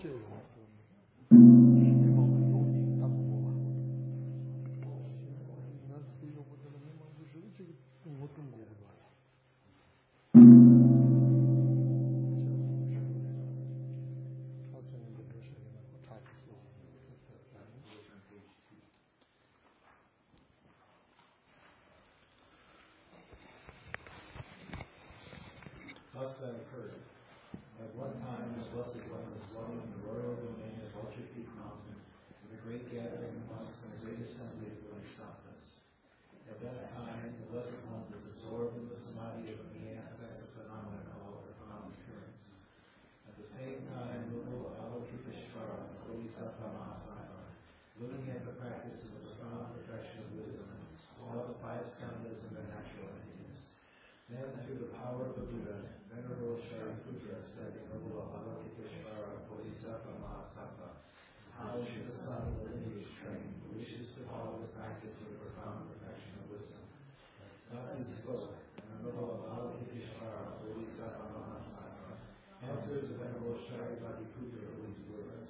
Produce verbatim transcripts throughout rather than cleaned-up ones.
谢有联盟有名大部分吧。那这个我这个联盟就是这个我中国不多。 Thus I have heard. At one time the Blessed One was dwelling in the royal domain of Vulture Peak Mountain, with a great gathering of monks and a great assembly of Bodhisattvas. At that time the Blessed One was absorbed in the samadhi of the aspects of phenomena called profound appearance. At the same time, Lulu Avalokiteshvara, Bodhisattva Mahasaya, looking at the practice of the profound perfection of wisdom, saw the five skandhas and their natural entities. Then, through the power of the Buddha, Venerable Shariputra said to Noble Avalokiteshvara, Bodhisattva Mahasaya, how should the son of the lineage train who wishes to follow the practice of the profound perfection of wisdom? Thus he spoke, and Noble Avalokiteshvara, Bodhisattva Mahasaya, answered the Venerable Shariputra with these words.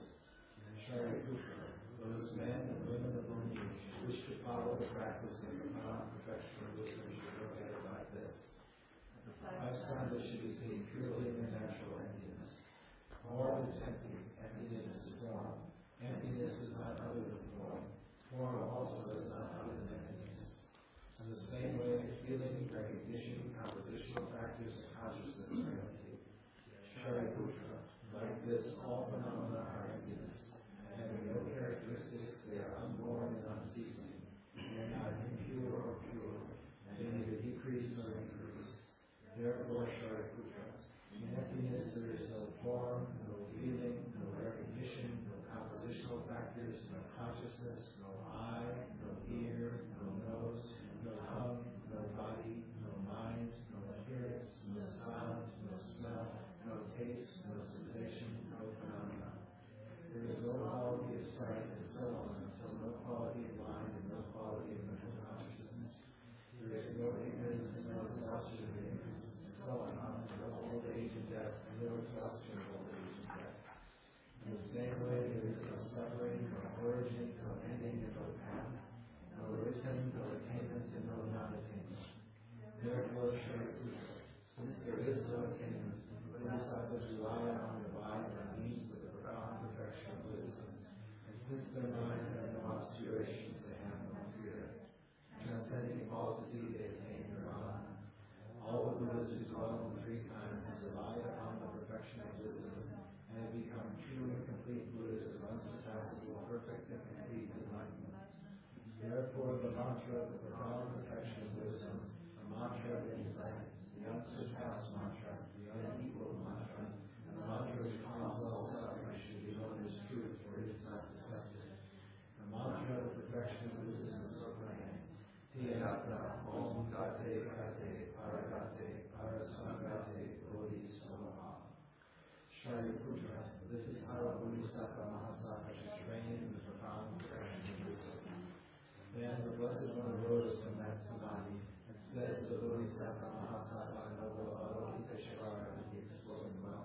Shariputra, those men and women of lineage who wish to follow the practice of the profound perfection of wisdom should look at it like this. The five skandhas should be seen purely in their natural emptiness. Form is empty, emptiness is form. Emptiness is not other than form. Form also is not other than emptiness. In the same way, feeling, recognition, compositional factors, and consciousness are empty. Shariputra, like this, all phenomena are emptiness. Having no characteristics, they are unborn and unceasing. They are not impure or pure, and they neither decrease nor increase. Therefore, Shariputra, in emptiness there is no form, no feeling, no recognition, no compositional factors, no consciousness, no eye, no ear, no nose, no tongue, no body, no mind, no appearance, no sound, no smell, no taste, no sensation, no phenomena. There is no quality of sight and so on until no quality of mind and no quality of mental consciousness. There is no ignorance and no exhaustion of ignorance, and so on until no old age and death and no exhaustion of old age and death. In the same way, there is no suffering, no origin, no ending, and no path, no wisdom, no attainment, and no non-attainment. Therefore, Shariputra, since there is no attainment, Bodhisattvas rely on the divine by means of the profound perfection of wisdom, and since their minds have no obscurations, they have no fear. Transcending falsity, they attain nirvana. All the Buddhas who dwell in three times have relied upon the perfection of wisdom, and have become true and complete Buddhas of unsurpassable, perfect, and complete enlightenment. Therefore, the mantra of the profound perfection of wisdom, the mantra of insight, the unsurpassed mantra, the unequaled mantra, and the mantra which calms all suffering should be known as truth, for it is not deceptive. The mantra of the perfection of wisdom is proclaimed. Tiyata Om Gate Gate Paragate Parasangate Bodhi Soha. Shariputra, this is how a Bodhisattva Mahasaya should train in the profound perfection of wisdom. Then the Blessed One arose from that samadhi and said to the Bodhisattva Mahasaya, Noble Avalokiteshvara, and he had spoken well.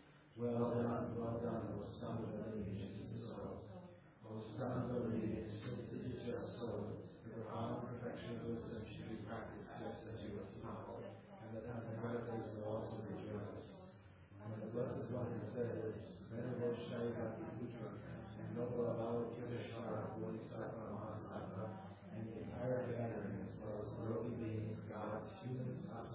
Well done, well done, O son of the lineage, it is so. O son of the lineage, since it is just so, the profound perfection of wisdom should be practiced just as you have taught, and the Tathagatas will also rejoice. When the Blessed One has said this, Venerable Shariputra and Noble Avalokiteshvara, Bodhisattva Mahasaya, and the entire gathering, as well as worldly beings, gods, humans,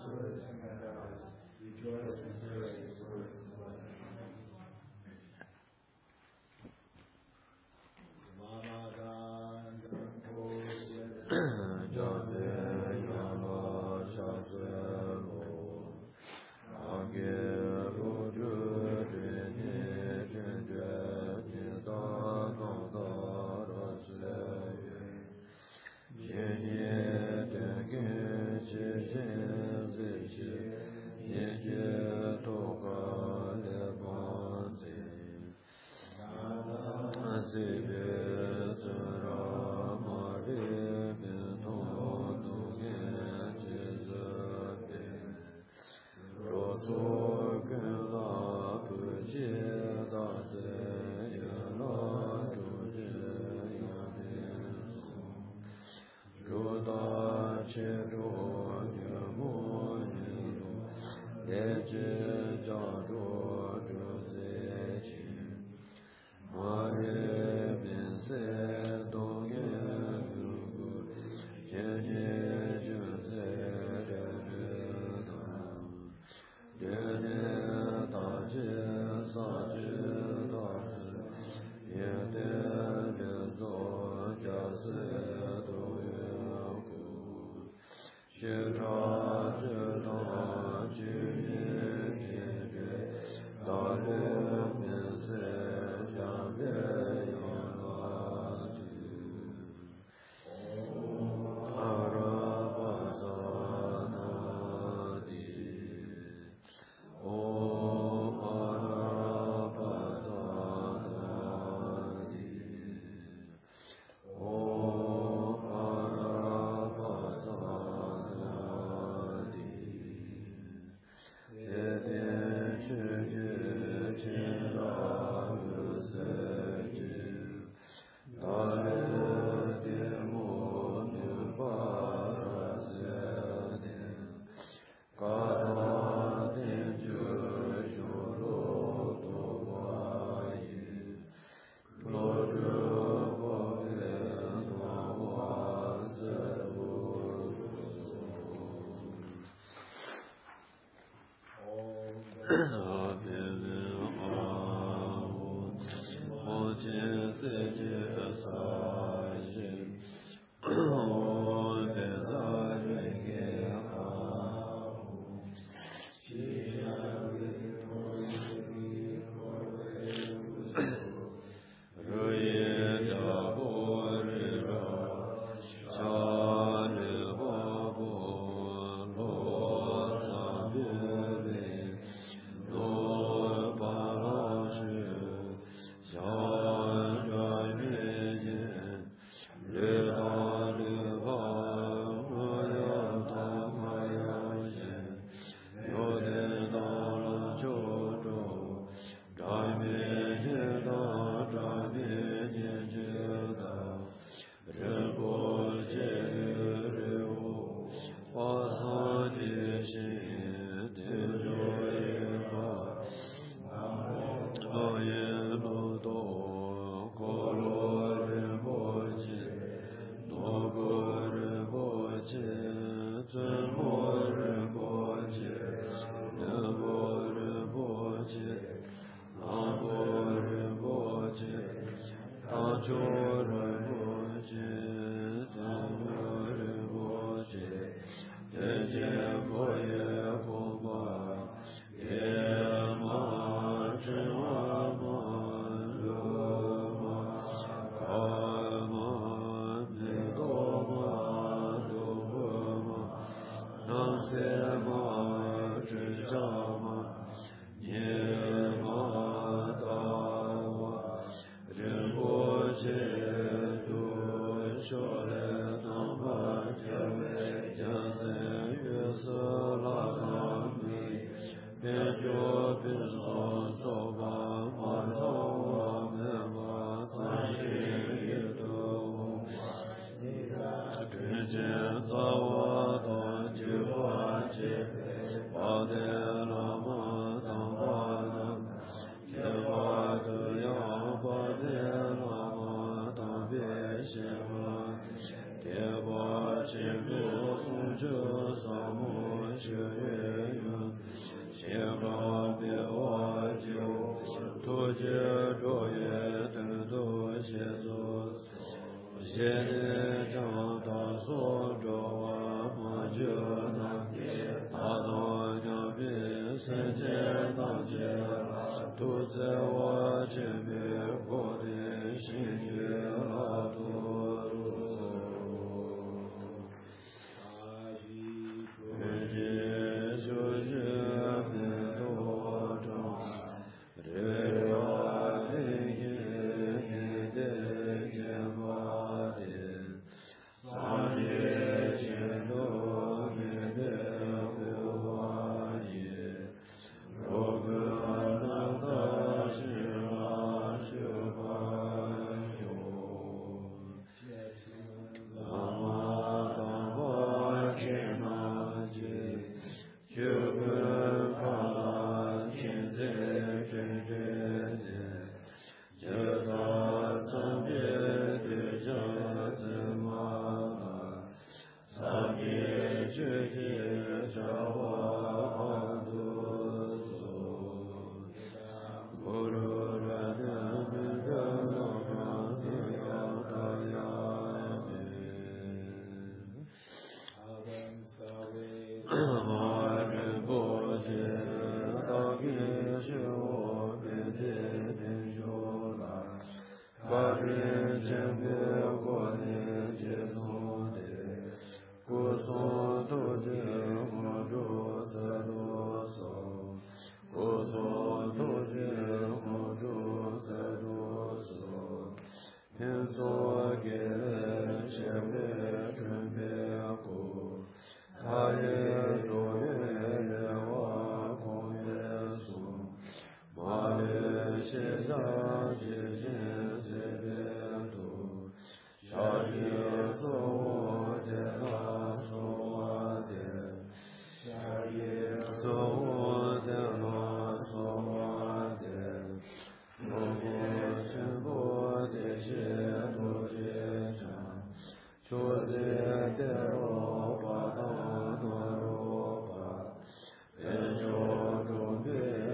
Cho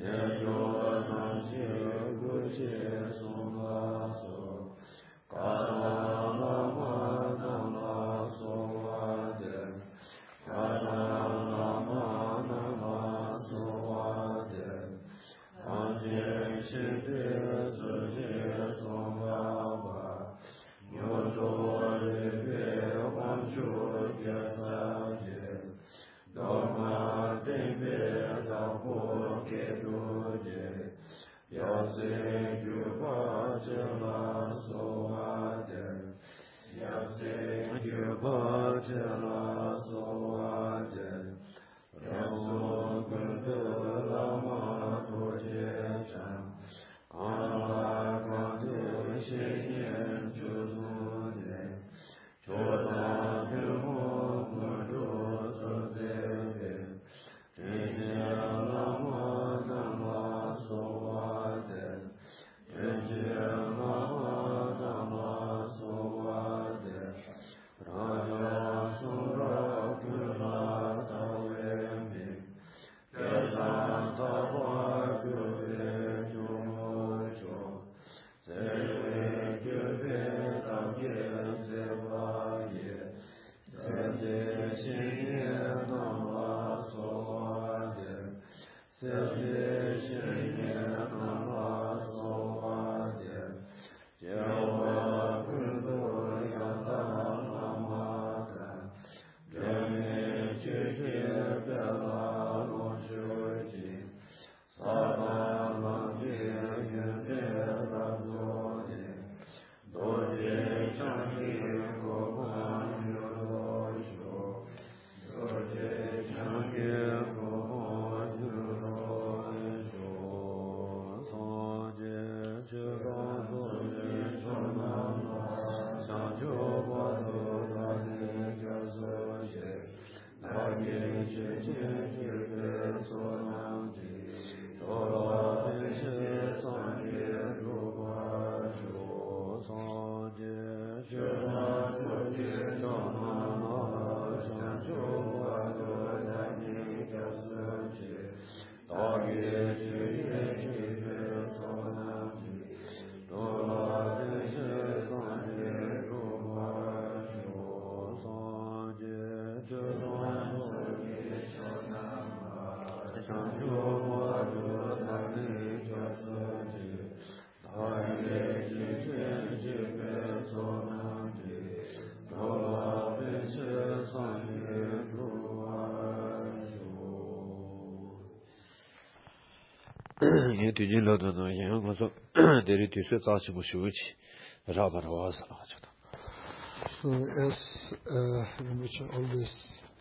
So as uh, which always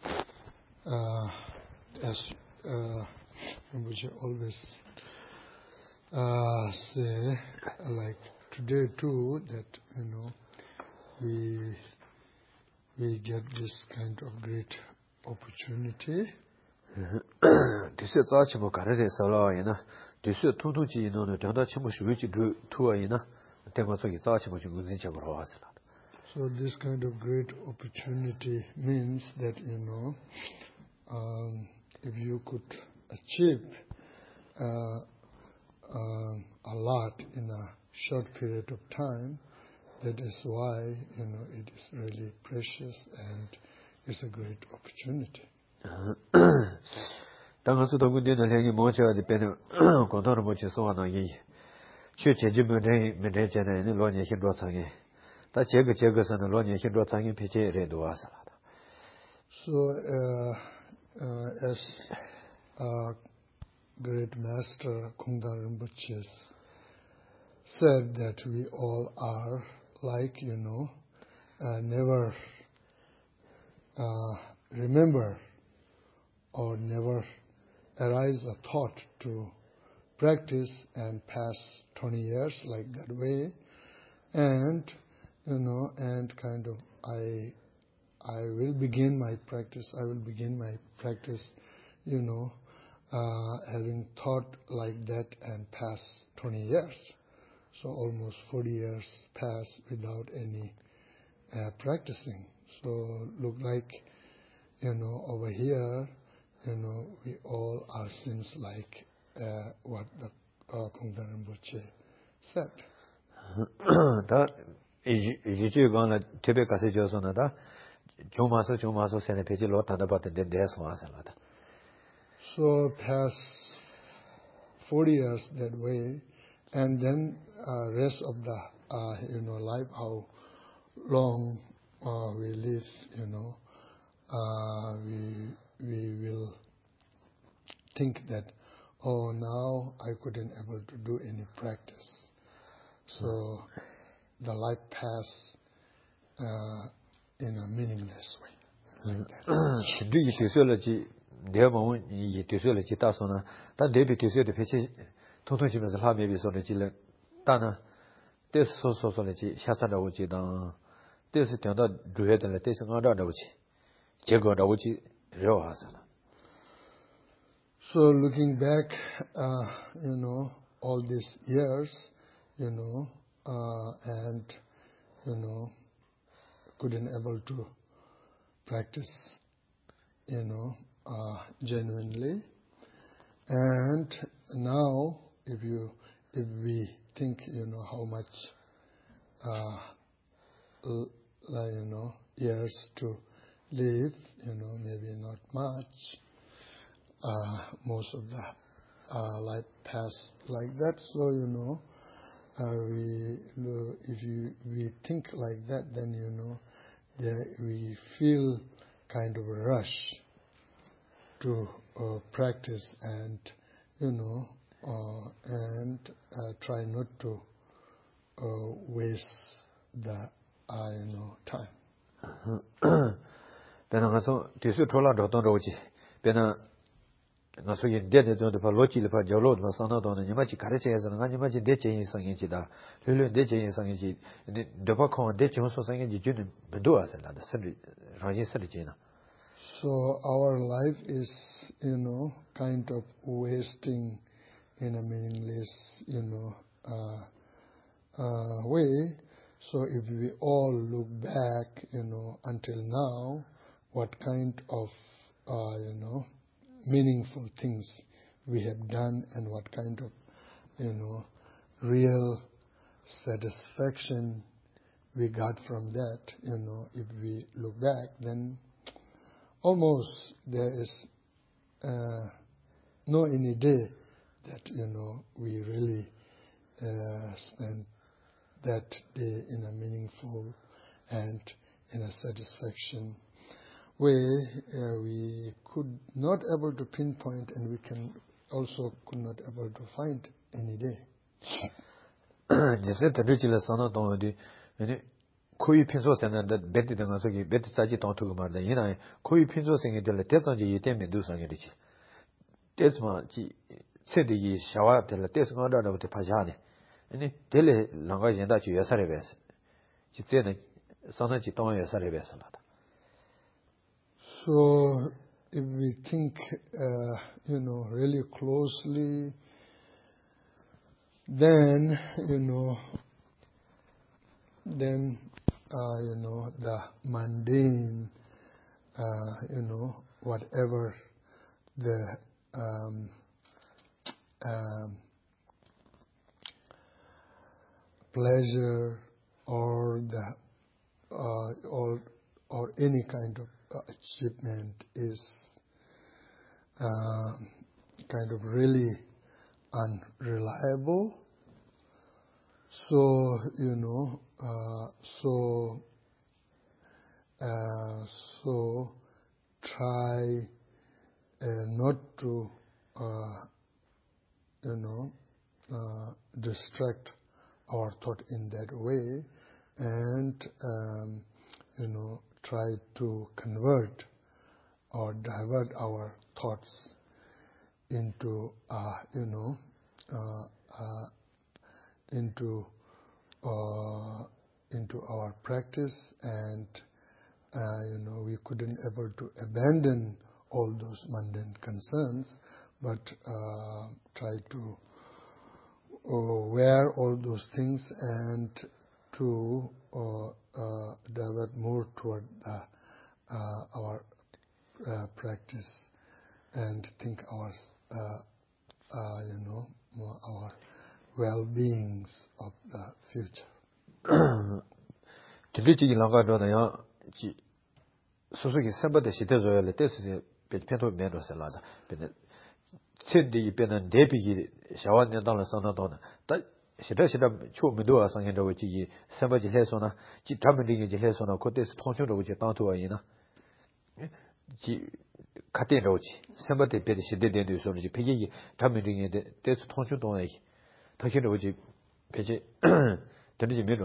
uh, as uh, which always uh, say like today too that you know we we get this kind of great opportunity. This is such a carrera sala ina. This is two two G no no. Don't touch much which do two ina. Tengo so it's such much good thing about us. So this kind of great opportunity means that you know um, if you could achieve uh, uh, a lot in a short period of time, that is why you know it is really precious and it's a great opportunity. 당가서 동군들은 내게 뭐셔야 되는 고도로 뭐지 소화는 이 최제지면에 메데제는 로니 힘도상에 다 제거 제거서는 로니 힘도상에 배제래도 와서다. So uh, uh, as uh, great master Kongdar Rinpoche said that we all are like you know uh, never uh, remember or never arise a thought to practice and pass twenty years like that way, and you know, and kind of I, I will begin my practice. I will begin my practice, you know, uh, having thought like that and pass twenty years. So almost forty years pass without any uh, practicing. So look like, you know, over here. You know, we all are seems like uh, what the uh, Kongdan Rinpoche said. Da yiji gona tebe kasi joso na da jumaso jumaso sene peji lo tanda bate de de so asala da. So past forty years that way, and then uh, rest of the uh, you know life, how long uh, we live, you know, uh, we we will think that, oh, now I couldn't able to do any practice, so the life pass uh, in a meaningless way, like that. Do you physiology? There moment you physiology taso na ta debi physiology pechi tonton chi mesa la maybe so le chi le ta na des so so so le chi sha sa da wo chi da des tyang da zhe de le des nga da da wo chi je ge da wo chi ro ha sa la. So looking back, uh, you know, all these years, you know, uh, and, you know, couldn't able to practice, you know, uh, genuinely. And now, if you, if we think, you know, how much, uh, l- you know, years to live, you know, maybe not much. Uh, most of the uh, life pass like that. So, you know, uh, we, if you, we think like that, then, you know, there we feel kind of a rush to uh, practice and, you know, uh, and uh, try not to uh, waste the, uh, you know, time. Bena so tisu thola do ton roji bena nga so yin de de don de pa loji le pa jolo de sa na don ni ma chi kare che sa nga ni ma chi de che yin sang yin chi da le le de che yin sang yin chi de pa khon de che so sang yin ji jun be do asa la de sa ri ra ji sa ri ji na. So our life is, you know, kind of wasting in a meaningless, you know, uh, uh, way. So if we all look back, you know, until now, what kind of, uh, you know, meaningful things we have done and what kind of, you know, real satisfaction we got from that, you know, if we look back, then almost there is uh, no any day that, you know, we really uh, spend that day in a meaningful and in a satisfaction way. Uh, we could not able to pinpoint, and we can also could not able to find any day. Jese tadri chile sana tong di ene koyi pinso sena da beti de ngaso ki beti saji tong tu mar da yina koyi pinso sengi de le tesan ji yete me du sangi ri chi tesma ji se de yi shawa de le tes nga da da de pa ja ne ene de le langa yin da ji ya sa re bes ji ze ne sana ji tong ya sa re bes la da. So if we think, uh, you know, really closely, then, you know, then, uh, you know, the mundane, uh, you know, whatever the um, um, pleasure or the uh, or or any kind of uh, achievement is uh, kind of really unreliable. So, you know, uh, so, uh, so try uh, not to, uh, you know, uh, distract our thought in that way, and, um, you know, try to convert or divert our thoughts into, uh, you know, uh, uh, into uh, into our practice, and uh, you know, we couldn't able to abandon all those mundane concerns, but uh, try to uh, wear all those things and to uh, uh, divert more toward uh, uh, our uh, practice and think our uh, uh, you know, our well-beings of the future. Tindriji langa do ya ji susugi samba de shite zo le tesi pe pento meno selada pe tsindi pe na debi gi shawan ne dang la sang dang na ta shida shida chu me do sang yin do ji samba ji le so na ji dam de ji le so na ko des tong xiu do ji dang tu yin na ji ka de do ji samba de pe de shide de de so ji pe ji dam de ji de des tong xiu do yi ta xiu do ji pe ji So if we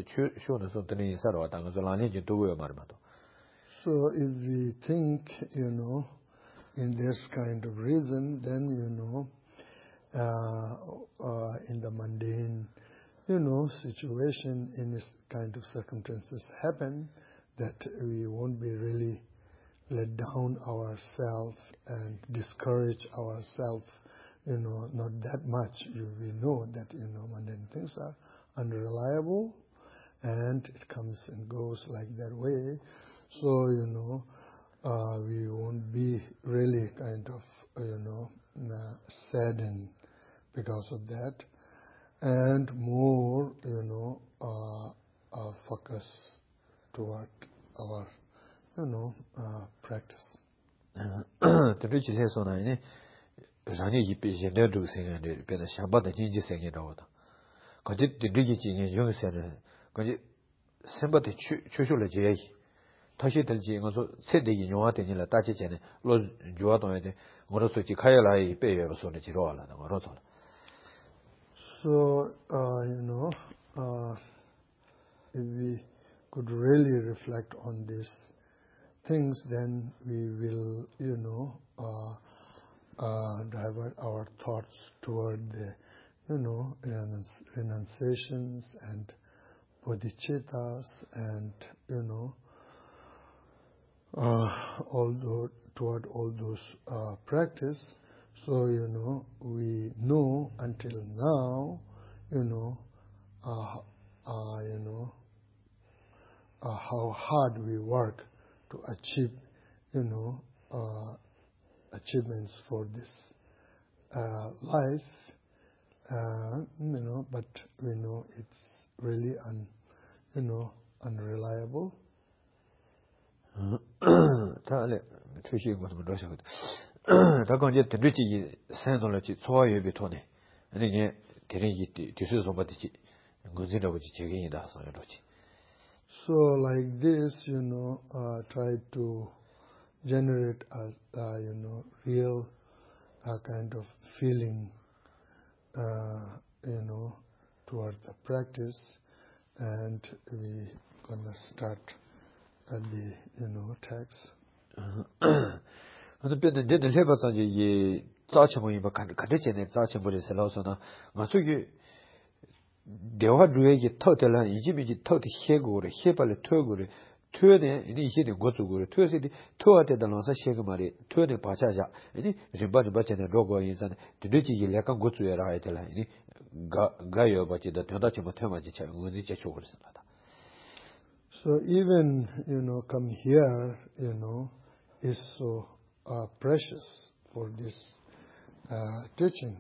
think, you know, in this kind of reason, then, you know, uh, uh, in the mundane, you know, situation, in this kind of circumstances happen, that we won't be really let down ourselves and discourage ourselves, you know, not that much. We know that, you know, mundane things are unreliable, and it comes and goes like that way. So, you know, uh, we won't be really kind of, you know, uh, saddened because of that, and more, you know, uh, uh, focus toward our, you know, uh, practice. The rich is on a Rani is a new thing and the Shabbat the Jinji saying it over. Because it the rich in young center, because somebody chushula jay, Tashital Jing also said the Inuat in La Tachi, Lord Juaton, or also Chikayala, pay or so the Chirola, or Rotol. So, uh, you know, uh, if we could really reflect on these things, then we will, you know, uh, uh, divert our thoughts toward the, you know, renunciations and bodhicittas and, you know, uh, all those, toward all those uh, practice. So, you know, we know until now, you know, uh, uh, you know, uh, how hard we work to achieve, you know, uh, achievements for this uh, life, uh, you know, but we know it's really, un, you know, unreliable. Da kan je tendri ji sen don la ji chwa ye bi to ne ani ne tere ji ti su so ba ti ji ngun da ji che ge da so yo ji. So like this, you know, uh, try to generate a, a you know, real uh, kind of feeling, uh, you know, toward the practice, and we gonna start at the, you know, text. And the bit the leba sa ji za chen mo yi ba kan kan de chen ne za chen bo de se lao so na ma su gi de wa ju ye ji to de la yi ji bi ji to de xie go re xie ba le to go re to de ni xie de go zu go re to se de to de da la sa xie ge ma re to de ba cha ja ni ri ba de ba chen de ro go yin sa de de ji le kan go zu ye ra ai de la ni ga ga yo ba ji da de da chen mo te ma ji cha ngu ji che chu go sa da. So even, you know, come here, you know, is so uh, precious for this uh, teaching.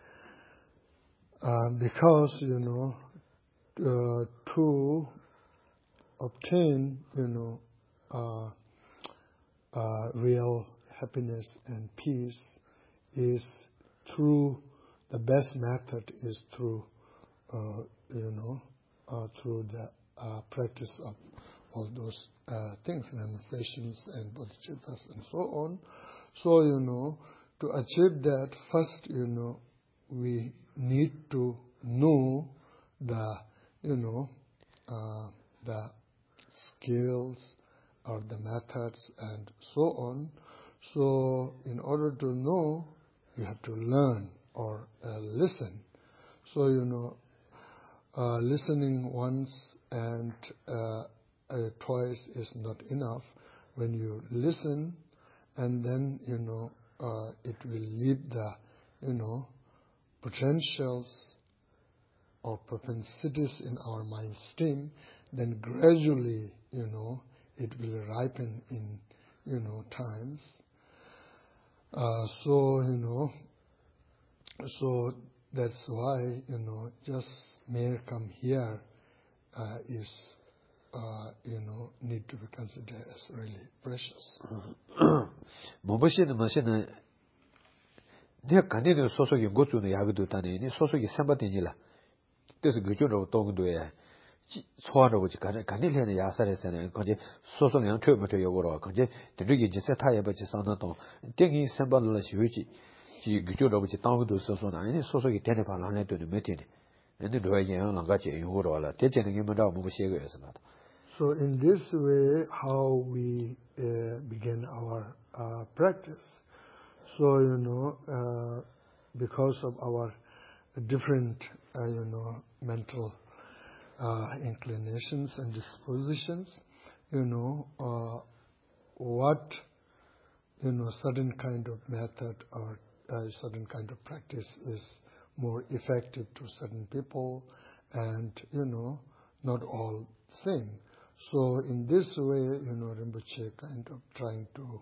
Uh, because, you know, uh, to obtain, you know, uh, uh, real happiness and peace is through, the best method is through, uh, you know, uh, through the uh, practice of all those uh, things, renunciations and bodhicittas and so on. So, you know, to achieve that, first, you know, we need to know the, you know, uh, the skills or the methods and so on. So, in order to know, you have to learn or uh, listen. So, you know, uh, listening once and uh, uh, twice is not enough. When you listen, and then, you know, uh, it will lead the, you know, potentials or propensities in our mind stream, then gradually, you know, it will ripen in, you know, times. Uh, so, you know, So that's why, you know, just mere come here uh, is, uh, you know, need to be considered as really precious. Mobashina machine. 내 간에도 소속이 고추는 야기도 다니 소속이 삼바되니라 그래서 그쪽으로 동도에 소화로 지 간에 간에는 야사래서는 거기 소속량 최부터 요거로 거기 되게 이제 타에 버지 상나도 땡이 삼바를 쉬우지 지 그쪽으로 지 땅도 소속나 아니 소속이 되네 발안에 되는 메티네 근데 로야는 나가지 요거로 알아 대체는 게 뭐라 뭐 시에거여서 나도 So in this way how we uh, begin our uh, practice. So, you know, uh, because of our different, uh, you know, mental uh, inclinations and dispositions, you know, uh, what, you know, certain kind of method or uh, certain kind of practice is more effective to certain people and, you know, not all the same. So in this way, you know, Rinpoche kind of trying to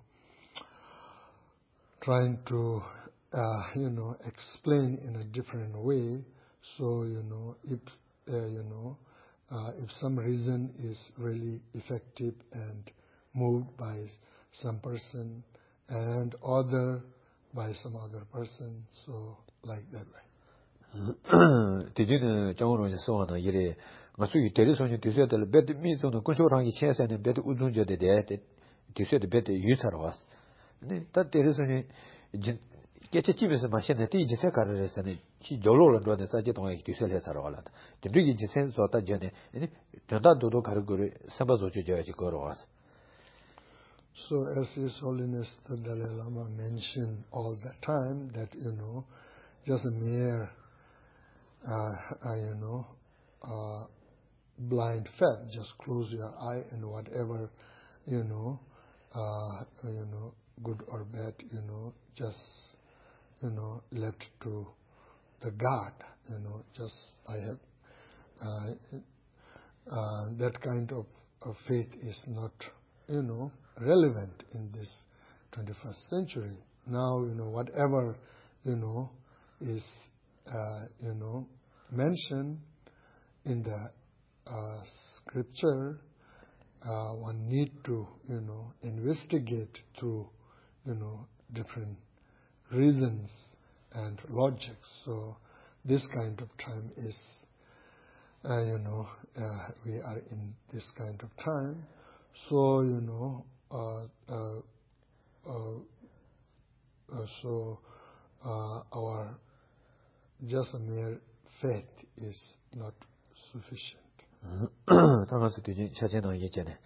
trying to, uh, you know, explain in a different way. So, you know, if, uh, you know, uh, if some reason is really effective and moved by some person and other by some other person, so like that way. 디디는 정으로 소원은 이래 가수기 대리선이 뒤서들 베드 미소는 군쇼랑이 체세는 베드 우dun저데 대 뒤서데 베드 유사로 왔어. 네, 다 대리선이 개체집에서 마시는 때 이제 색깔을 했으니 지 절로를 넣어서 사제 동에 뒤설해 살아 올라다. 되게 이제 센서다 전에 아니 전다도도 가르고를 삼바조지 줘야지 걸어 왔어. So as His Holiness the Dalai Lama mentioned all the time that, you know, just a mere, uh, uh, you know, uh, blind faith, just close your eye and whatever, you know, uh, you know, good or bad, you know, just, you know, left to the God, you know, just I have, uh, uh, that kind of, of faith is not, you know, relevant in this twenty-first century. Now, you know, whatever, you know, is, uh, you know, mentioned in the uh, scripture, uh, one need to, you know, investigate through, you know, different reasons and logics. So this kind of time is, uh, you know, uh, we are in this kind of time. So, you know, uh, uh, uh, uh, so uh, our just a mere faith is not sufficient. 당가서 뒤지 차제나 얘기잖아.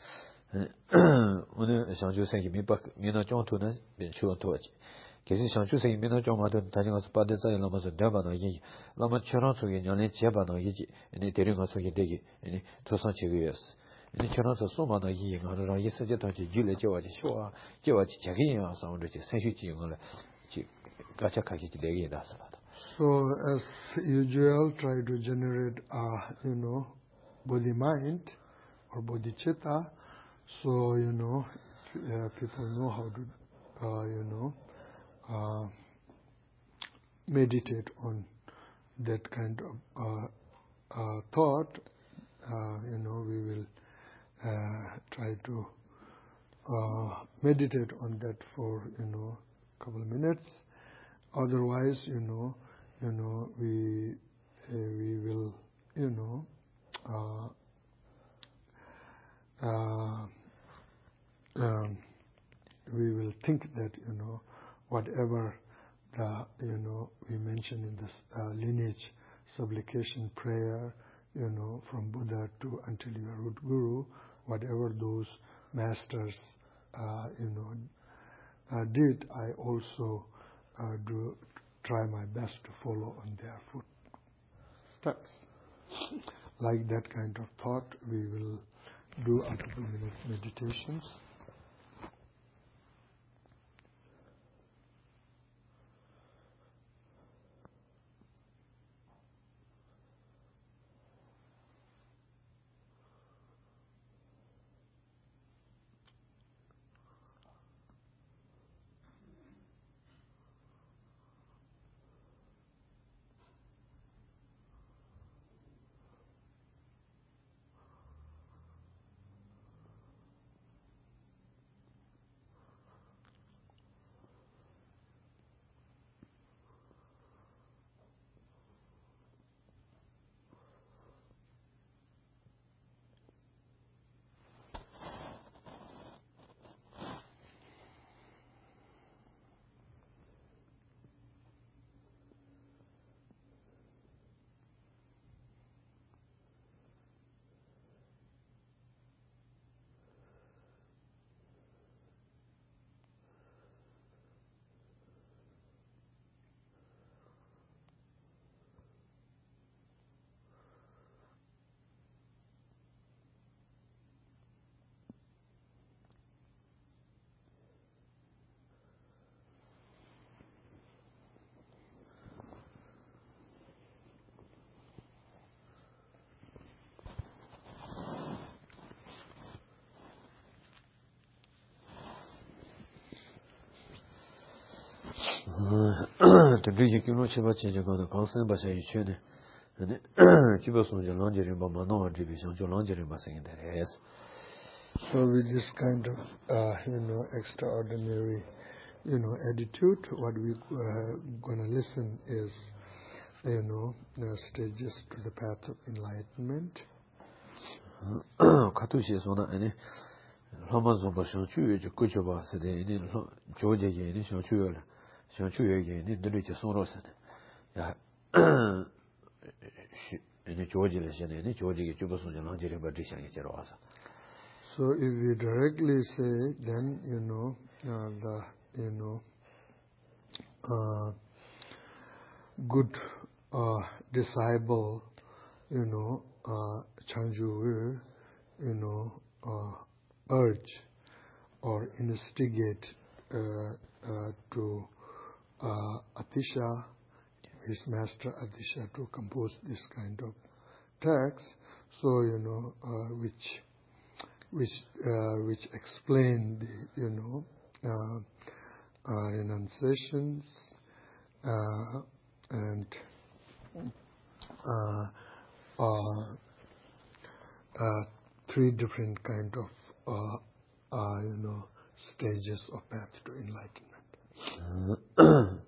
오늘 상주생이 미박 미나 정토는 변추어토지. 계속 상주생이 미나 정마도 다니면서 받아서 넘어서 대바나 얘기. 넘어 처럼 속에 년에 제바나 얘기. 이 데려가 속에 되게 이 도선 지구였어. 이 처럼서 소마나 얘기가 하는 이 세제 다지 줄에 저와지 쇼아 저와지 자기야 상으로지 생식지 영을 지 가착하기 되게 나서다. So as usual, try to generate a, you know, body mind or bodhicitta. So, you know, uh, people know how to, uh, you know, uh, meditate on that kind of uh, uh, thought. Uh, you know, we will uh, try to uh, meditate on that for, you know, a couple of minutes. Otherwise, you know, you know, we uh, we will, you know, uh, uh, um, we will think that, you know, whatever the, you know, we mentioned in this uh, lineage supplication prayer, you know, from Buddha to until your root guru, whatever those masters, uh, you know, uh, did, I also uh, do try my best to follow on their footsteps. Like that kind of thought, we will do a couple minute meditations. The British Chibachi Jagan, the constant Basay Chene, and Chibasun Langerin Bamano division to Langerin Basing in the S. So with this kind of, uh, you know, extraordinary, you know, attitude, what we uh, gonna listen is, you know, uh, stages to the path of enlightenment. Katushi Sona any Lamazo Bashanchu, Kuchaba said in Georgia again, Shanchu, Shanchu again, in the Rich Soros. In Georgia, in Georgia, Jubasun and Langerin Badishan Jerosa. So if we directly say, then, you know, uh, the, you know, uh, good uh, disciple, you know, uh, Changju will, you know, uh, urge or instigate uh, uh, to uh, Atisha, his master Atisha, to compose this kind of text. So, you know, uh, which which uh, which explain the, you know, uh, uh, renunciations uh, and uh, uh, uh, three different kind of uh, uh, you know, stages of path to enlightenment.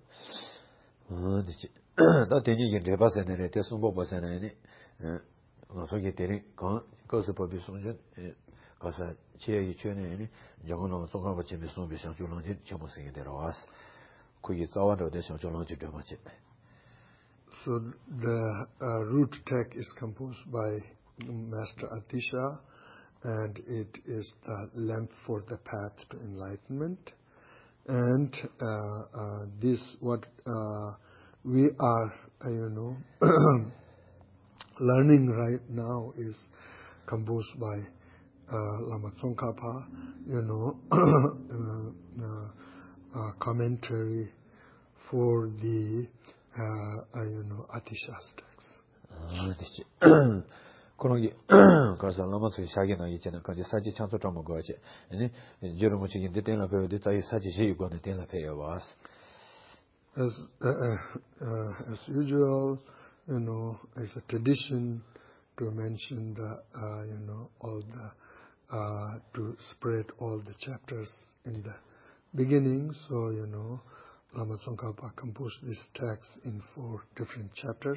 That thing you can pass and it is some bobas and any also get it goes to publish on it. Casa Chia Chene, Jangono, Songa Chimison, Bishanjulan, Chimosing, there was Kuyi Zawado, the Shanjulan to do much. So the uh, root text is composed by Master Atisha, and it is the lamp for the path to enlightenment. And uh, uh, this, what uh, we are, uh, you know, learning right now is composed by Uh, Lama Tsongkhapa, you know, uh, uh, uh, commentary for the, uh, uh, you know, Atisha's text. Konogi, Karsa Lama Shagina, Kaji Saji Chanto Tomogoji, and Jeromuchi in the Tela Pay, the Tai Saji Shi, going to Tela Pay was. As, uh, uh, as usual, you know, it's a tradition to mention the, uh, you know, all the Uh, to spread all the chapters in the beginning. So, you know, Lama Tsongkhapa composed this text in four different chapters.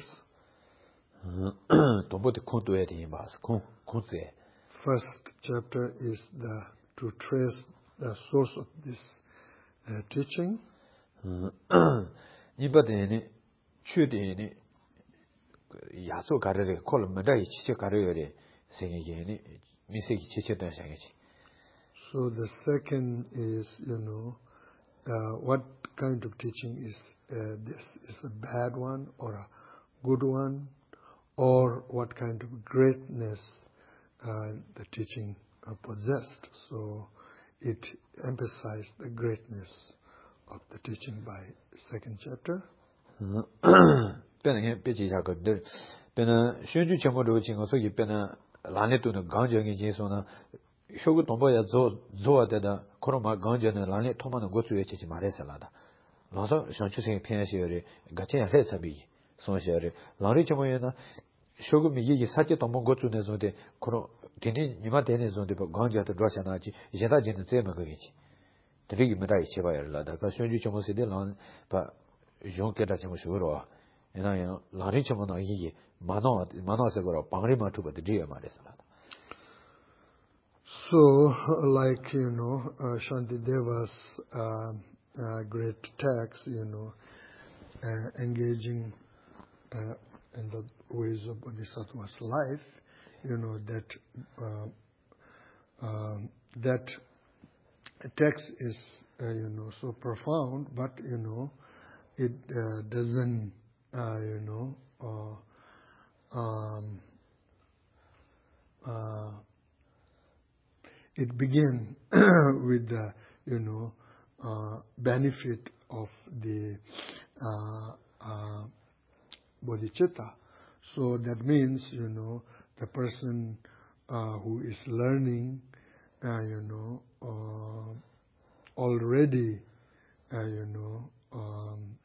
First chapter is the to trace the source of this uh, teaching. So the second is, you know, uh, what kind of teaching is uh, this? Is a bad one or a good one? Or what kind of greatness uh, the teaching uh, possessed? So it emphasized the greatness of the teaching by the second chapter. Lanetuna Ganjang in Jesona, Shogu Tomboya Zoa de Koroma Ganjan and Lanet Tomano go to H. Maresalada. Lanzo Shanchusing Piansiere, Gatia Hesabi, Sonsiere, Larichamoyana, Shogu Migi, Sachi Tomo go to Nezode, Koro, Tini, Nimatenes on the Ganja to Drashanachi, Jetajin and Zemagachi. The Rigi Medai Chevaya Lada, Kashunju Chamosidelan, but Jean Ketachamusuro. And I know Larichamana Yi, Mano, Manosagoro, Pangrima to the Gia Maresalada. So, like, you know, uh, Shantideva's uh, uh, great text, you know, uh, engaging uh, in the ways of Bodhisattva's life, you know, that uh, um, that text is, uh, you know, so profound, but, you know, it uh, doesn't, uh, you know, uh, um, uh, it begins with the, you know, uh, benefit of the uh, uh, bodhicitta. So that means, you know, the person uh, who is learning, uh, you know, uh, already, uh, you know, um,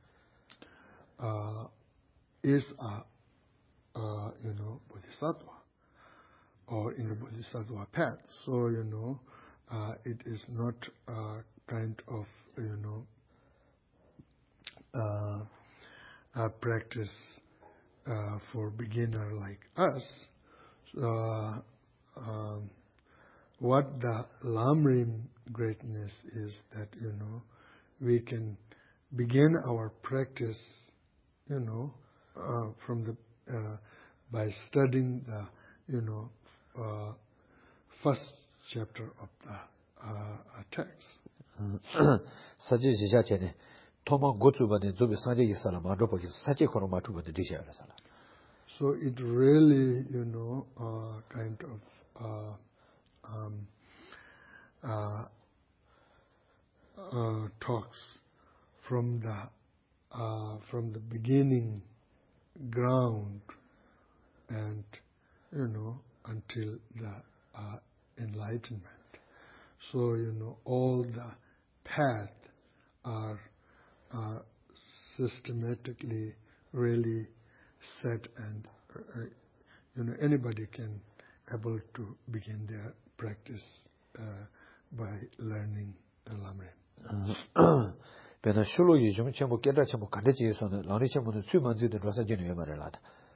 uh, is a, uh, you know, bodhisattva, or in the bodhisattva path. So, you know, uh, it is not a kind of, you know, uh, a practice uh, for beginner like us. Uh, um, what the Lamrim greatness is that, you know, we can begin our practice, you know, uh, from the uh, by studying the, you know, uh, first chapter of the uh, text. 사제 지자체네 토마 고추바데 조비 사제 있어라 마도보기 사제 코로 마투바데 디샤라 살아. So it really, you know, uh, kind of uh, um, uh, uh, talks from the uh, from the beginning ground and, you know, until the uh, enlightenment. So, you know, all the paths are uh, systematically really set, and uh, you know, anybody can able to begin their practice uh, by learning the Lamrim. Pena shulu yijum chembo kedra chembo kandeji sone lani chembo no tsumanzi de rosa jenu yemarelada.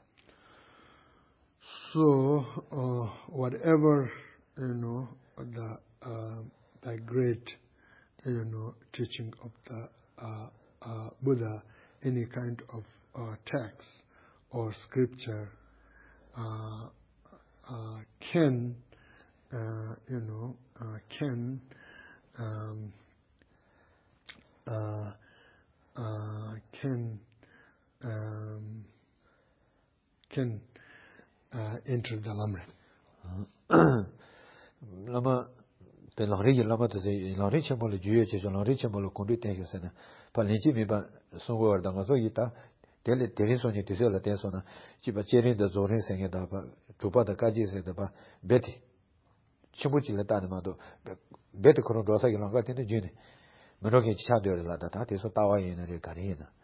So uh, whatever, you know, the uh, the great, you know, teaching of the uh, uh, Buddha, any kind of uh, text or scripture uh, uh, can, uh, you know, uh, can um, uh, uh, can um, can uh, enter the Lamrim. Lama pe lari lama to say lari chembo le juye che lari chembo le kondu ten yo sena pa lenji me ba songo war da ngaso yita dele dele so ni de se la ten so na ji ba jerin de zorin senge da ba chupa da kaji se da ba beti chimbu ji le da ma do beti kono do sa yong ga ten de jine me ro ke cha de la da ta de so ta wa yin ne ga ri na.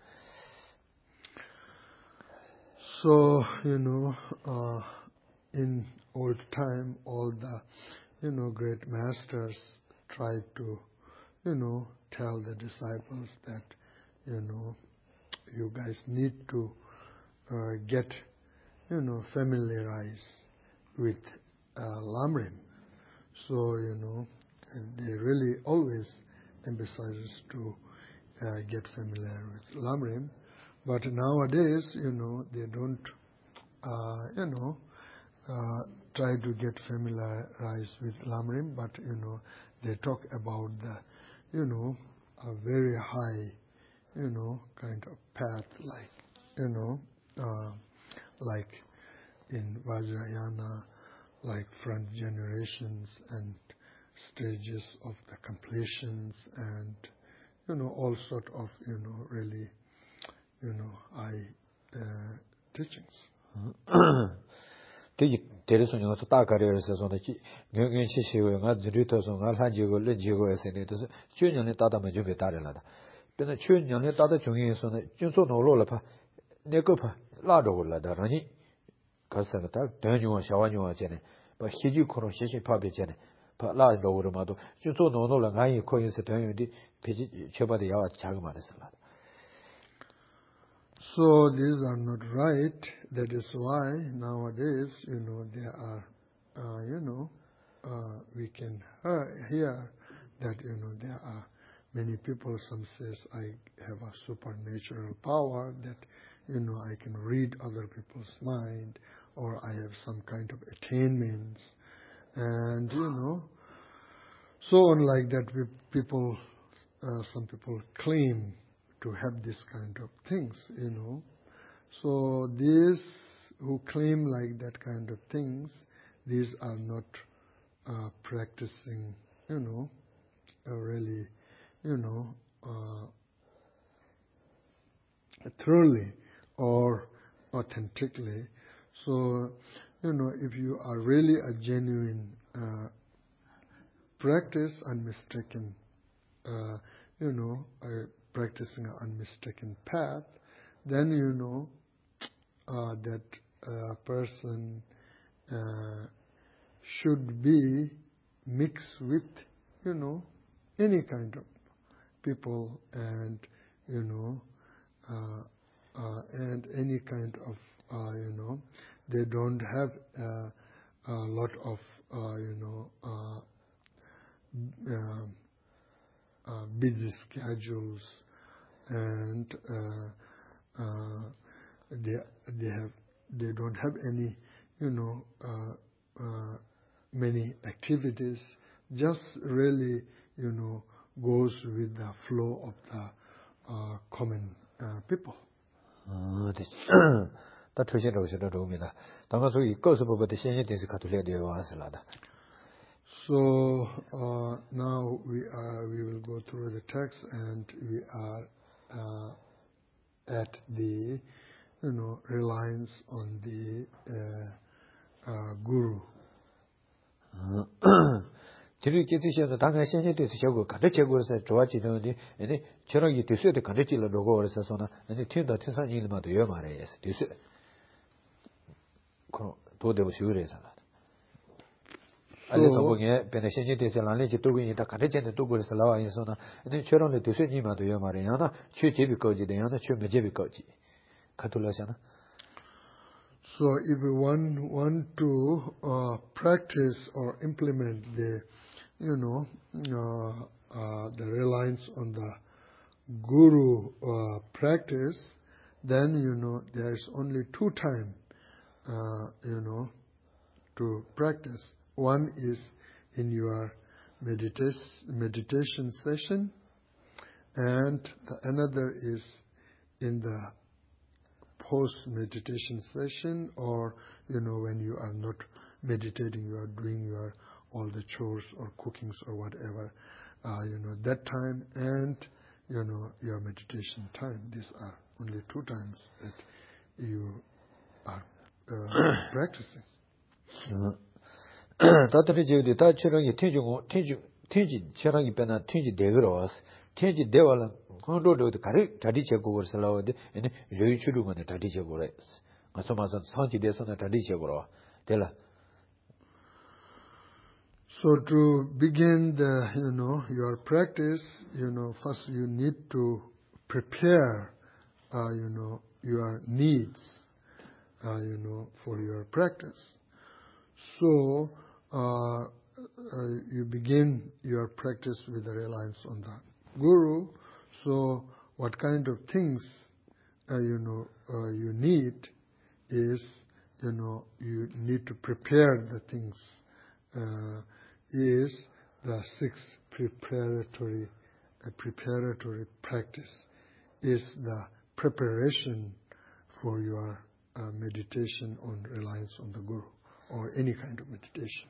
So, you know, uh, in old time, all the, you know, great masters tried to, you know, tell the disciples that, you know, you guys need to uh, get, you know, familiarized with uh, Lamrim. So, you know, they really always emphasize to uh, get familiar with Lamrim. But nowadays, you know, they don't, uh, you know, uh, try to get familiarized with Lamrim, but, you know, they talk about the, you know, a very high, you know, kind of path, like, you know, uh, like in Vajrayana, like front generations and stages of the completions and, you know, all sort of, you know, really, you know, high uh, teachings. Tegi tere so nyo ta ka re se so na chi ngö ngö chi shi we nga zri to so nga la ji go le ji go se ne to chu nyo ne ta da ma ju be ta re la da pe na chu nyo ne ta da chung yin so ne ju so no lo la pa ne ko pa la do la da ra ni ka sa ta de nyo sha wa nyo che ne pa hi ji ko ro shi shi pa be che ne pa la do ro ma do ju so no no la nga yi ko yin se de yin di pe ji che ba de ya wa cha ga ma de sa la. So these are not right. That is why nowadays, you know, there are, uh, you know, uh, we can hear that, you know, there are many people, some says, I have a supernatural power that, you know, I can read other people's mind, or I have some kind of attainments. And, you know, so on like that, we, people, uh, some people claim to have this kind of things, you know. So these who claim like that kind of things, these are not uh, practicing, you know, uh, really, you know, uh, truly or authentically. So, you know, if you are really a genuine uh, practice, unmistaken, uh, you know, a practicing an unmistaken path, then you know uh, that a person uh, should be mixed with, you know, any kind of people and, you know, uh, uh, and any kind of, uh, you know, they don't have uh, a lot of, uh, you know, uh, uh, uh, busy schedules, and uh, uh, they they have they don't have any, you know, uh, uh, many activities. Just really, you know, goes with the flow of the uh, common uh, people. 아, 네. 다 초신으로 오시는 도움이다. 당가서 이 거스 법의 신의 대해서 가톨릭에 되어 왔을라다. So uh, now we are we will go through the text, and we are uh, at the, you know, reliance on the uh, uh, guru. 지리 계시셔서 당가 신의 대해서 저거 가르쳐고서 좋아지는데 아니 저렇게 되서도 가르치려고 그래서서나 아니 튀다 튀산 일마도 여 말해요. 되서 그럼 도대고 쉬우래잖아. 알레 거봉에 베네신이 대해서 안래지 도구니 다 가르치는 도구에서 나와 있어나 근데 저런데 되서니마도 여 말해요나 취집이 거지 되요나 취매집이 거지 가돌라잖아. So if one want to uh, practice or implement the, you know, uh, uh, the reliance on the guru uh, practice, then, you know, there is only two times, uh, you know, to practice. One is in your meditation meditation session, and the another is in the post-meditation session, or, you know, when you are not meditating, you are doing your all the chores or cookings or whatever, uh, you know, that time, and, you know, your meditation time. These are only two times that you are uh, practicing. 다들이 저기 다 저랑이 튀주고 튀주 튀지 저랑이 빼나 튀지 대거로 왔어. 튀지 대와라 혼로도 가리 다리 제고 그래서라오데 아니 저희 주루만에 다리 제고래. 가서 맞아 산지 대선에 다리 제고로 될라. So to begin the, you know, your practice, you know, first you need to prepare, uh, you know, your needs, uh, you know, for your practice. So uh, uh, you begin your practice with the reliance on the guru. So what kind of things, uh, you know, uh, you need is, you know, you need to prepare the things. Uh, is the sixth preparatory, uh, preparatory practice, is the preparation for your uh, meditation on reliance on the guru, or any kind of meditation.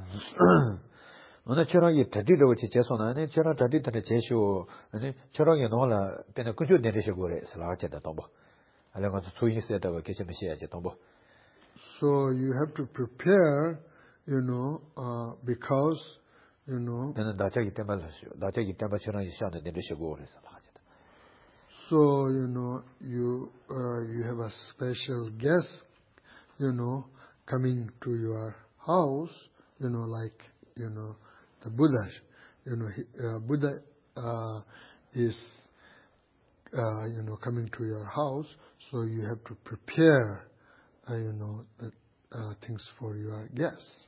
오늘 저랑이 다리로 같이 제소나네 저랑 다리들의 제시오 아니 저랑이 놓라 배는 그저 내리시고 그래 살아제다 또 뭐. 알아가서 소인세다가 계시면 해야지 또 뭐. So you have to prepare, you know, uh, because, you know. 나는 나자기 때문에 나자기 때문에 저랑이 시간을 내리시고 그래서 살아제다. So, you know, you uh, you have a special guest, you know, coming to your house, you know, like, you know, the Buddha, you know, he, uh, Buddha uh, is, uh, you know, coming to your house, so you have to prepare, uh, you know, the uh, things for your guests.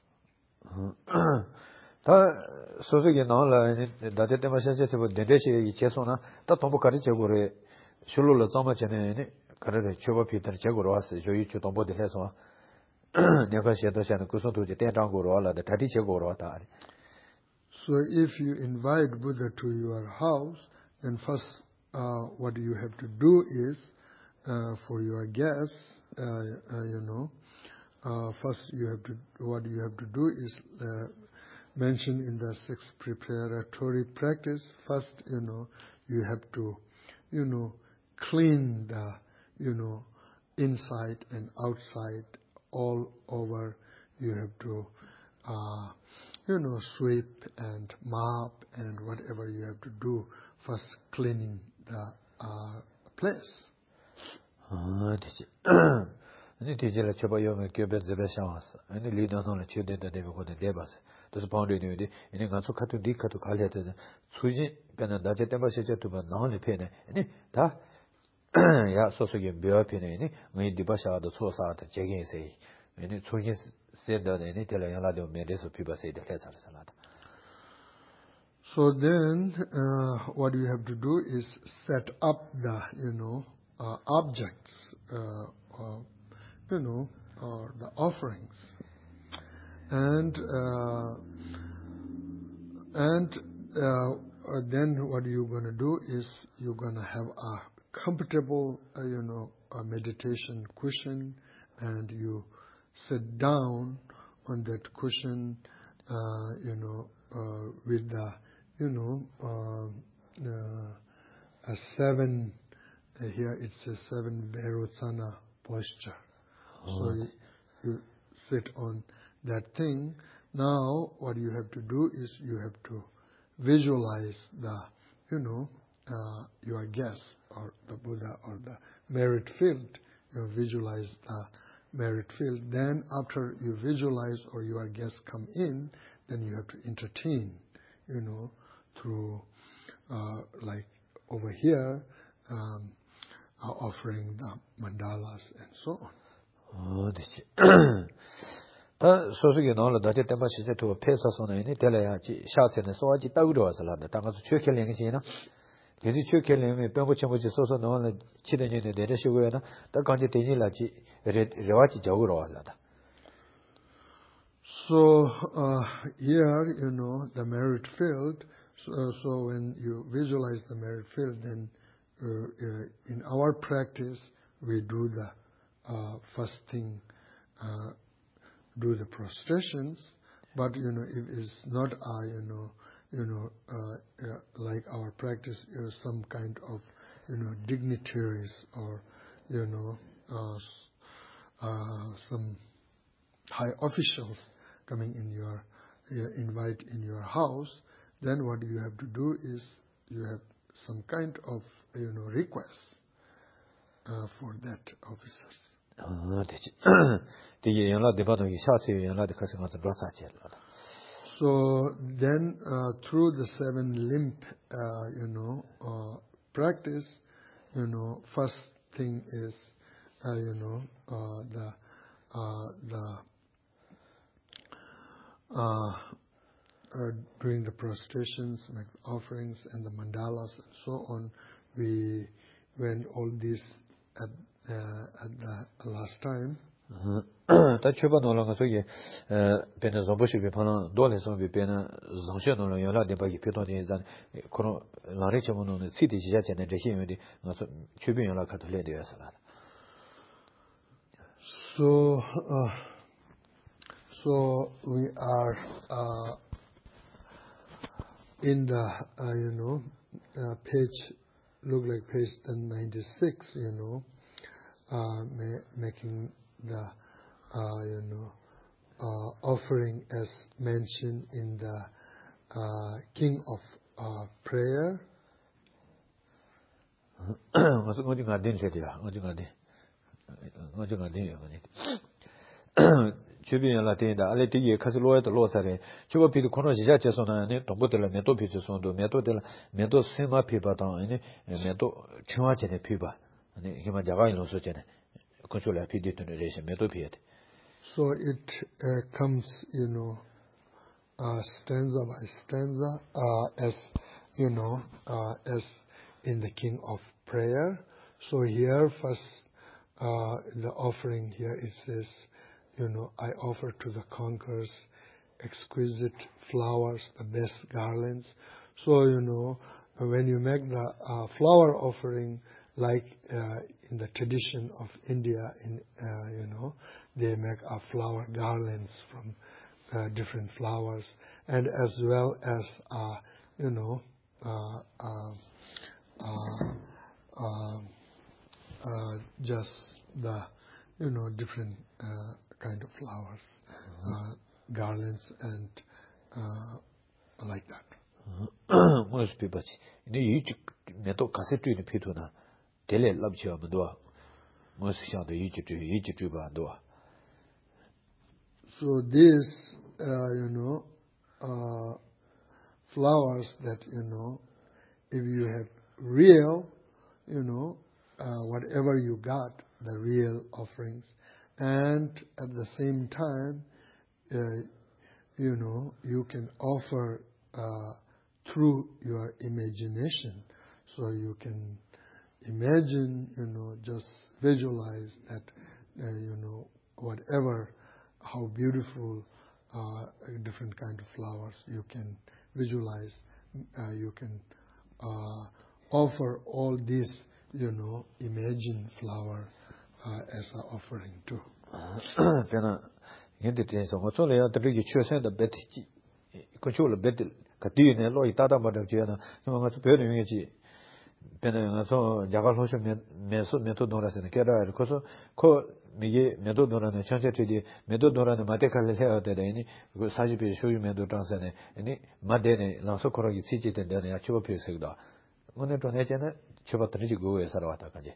다 소속이 나올라 나대 때문에 현재서 내대시 제소나 다 동부 가르쳐 그래 실로로 점아 전에 가르쳐 줘봐 비들 제거로 왔어 저희 주 동부들 해서 내가 시도하는 그 소도지 대장고로 왔다 다리 제거로 왔다. So if you invite Buddha to your house, then first uh, what you have to do is uh, for your guests, uh, uh, you know, uh, first you have to what you have to do is uh, mentioned in the sixth preparatory practice. First, you know, you have to, you know, clean the, you know, inside and outside all over. You have to, uh, you know, sweep and mop and whatever you have to do. First, cleaning the uh, place. 아, 되지. 아니 되지라 쳐봐요. 개별 제배 상황스. 아니 리더는 최대다 되고 거기 대바스. 그래서 바운드리인데 이제 가서 카트 디카도 갈려야 되는 수지 변한 낮에 때만 세제도 봐 나오는 편에. 아니 다 야 소소게 벼편에 이 디바샤도 소사도 제게세. 아니 초기 세다네 tel라야라도 메데서 피바세데 해서살다. So then, uh, what you have to do is set up the, you know, uh, objects, uh, uh, you know, or the offerings, and uh, and uh, uh, then what you're going to do is you're going to have a comfortable, uh, you know, a meditation cushion, and you sit down on that cushion, uh, you know, uh, with the You know, uh, uh, a seven, uh, here it's a seven Vairocana posture. Oh. So you, you sit on that thing. Now, what you have to do is you have to visualize the, you know, uh, your guest or the Buddha or the merit field. You visualize the merit field. Then after you visualize or your guests come in, then you have to entertain, you know, through, uh, like over here, um, uh, offering the mandalas and so on. Oh, that's it. 다 소소게 나올라 다제 때마 시제 또 페사선에 tel야지 샤세는 소아지 따우러서라다 당가서 최켈랭이 지나 계지 최켈랭이 병고 첨부지 소소 나올라 치대년에 내려시고야나 딱 간지 되니라지 레와지 저우러와라다. So uh, here, you know, the merit field. So, uh, so when you visualize the merit field, then uh, uh, in our practice we do the uh, first thing, uh, do the prostrations. But you know, if it's not, uh, you know, you know, uh, uh, like our practice, uh, some kind of, you know, dignitaries or, you know, uh, uh, some high officials coming in your, uh, invite in your house, then what you have to do is you have some kind of, you know, request uh, for that officers. 아, 되지. 되게 연락돼 봐도 샤세 연락돼 가서 가서 라사체. So then uh, through the seven limb, uh, you know, uh, practice, you know, first thing is, uh, you know, uh, the uh, the uh, uh, doing the prostrations, like offerings and the mandalas and so on. We went all this at uh, at the last time. 다 추바 놀라가 소게 베네 좀보시 비판은 도레서 비페나 정셔 놀라 연락돼 봐기 표도된 자 그런 라레 처문은 시디 지자체네 대신에 가서 주변 연락 가들려 되었어라. So uh, so we are uh, in the uh, you know uh, page look like page ninety-six, you know, uh, ma- making the uh, you know uh, offering as mentioned in the uh, King of uh, Prayer. 어서 어디가 된세디야 어디가 돼 어디가 돼요 아니 주변에 라테다 알레티에 가서 로에도 로사래 주거 비도 코너 지자체에서는 동부들 메도 비주선도 메도들 메도 세마 피바다 아니 메도 청와제네 피바 아니 이게 맞아가 이노서제네 컨트롤 피디트는 레시 메도 피에데. So it uh, comes, you know, uh, stanza by stanza, uh, as, you know, uh, as in the King of Prayer. So here first, uh, the offering here it says, you know, I offer to the conquerors exquisite flowers, the best garlands. So, you know, when you make the uh, flower offering, like uh, in the tradition of India, in uh, you know, they make a flower garlands from uh, different flowers, and as well as uh, you know, uh, uh, uh, uh, uh, just the you know different uh, kind of flowers, uh, garlands, and uh, like that. Most people, you know, you meto cassette in Pituna, tele labchia madua. So these, uh, you know, uh, flowers that, you know, if you have real, you know, uh, whatever you got, the real offerings, and at the same time, uh, you know, you can offer uh, through your imagination. So you can imagine, you know, just visualize that, uh, you know, whatever, how beautiful uh, different kind of flowers you can visualize. Uh, you can uh, offer all these, you know, imagine flower uh, as an offering too. Pena so jagal hosho meso meto dora sene kera koso ko mige meto dora ne chanche tidi meto dora ne mate kale le de ni ko saji pe shoyu meto transene ni made ne lanso korogi siji de ne ya chibo pe segda ngone to ne chene chibo tani go e sarwata kanje.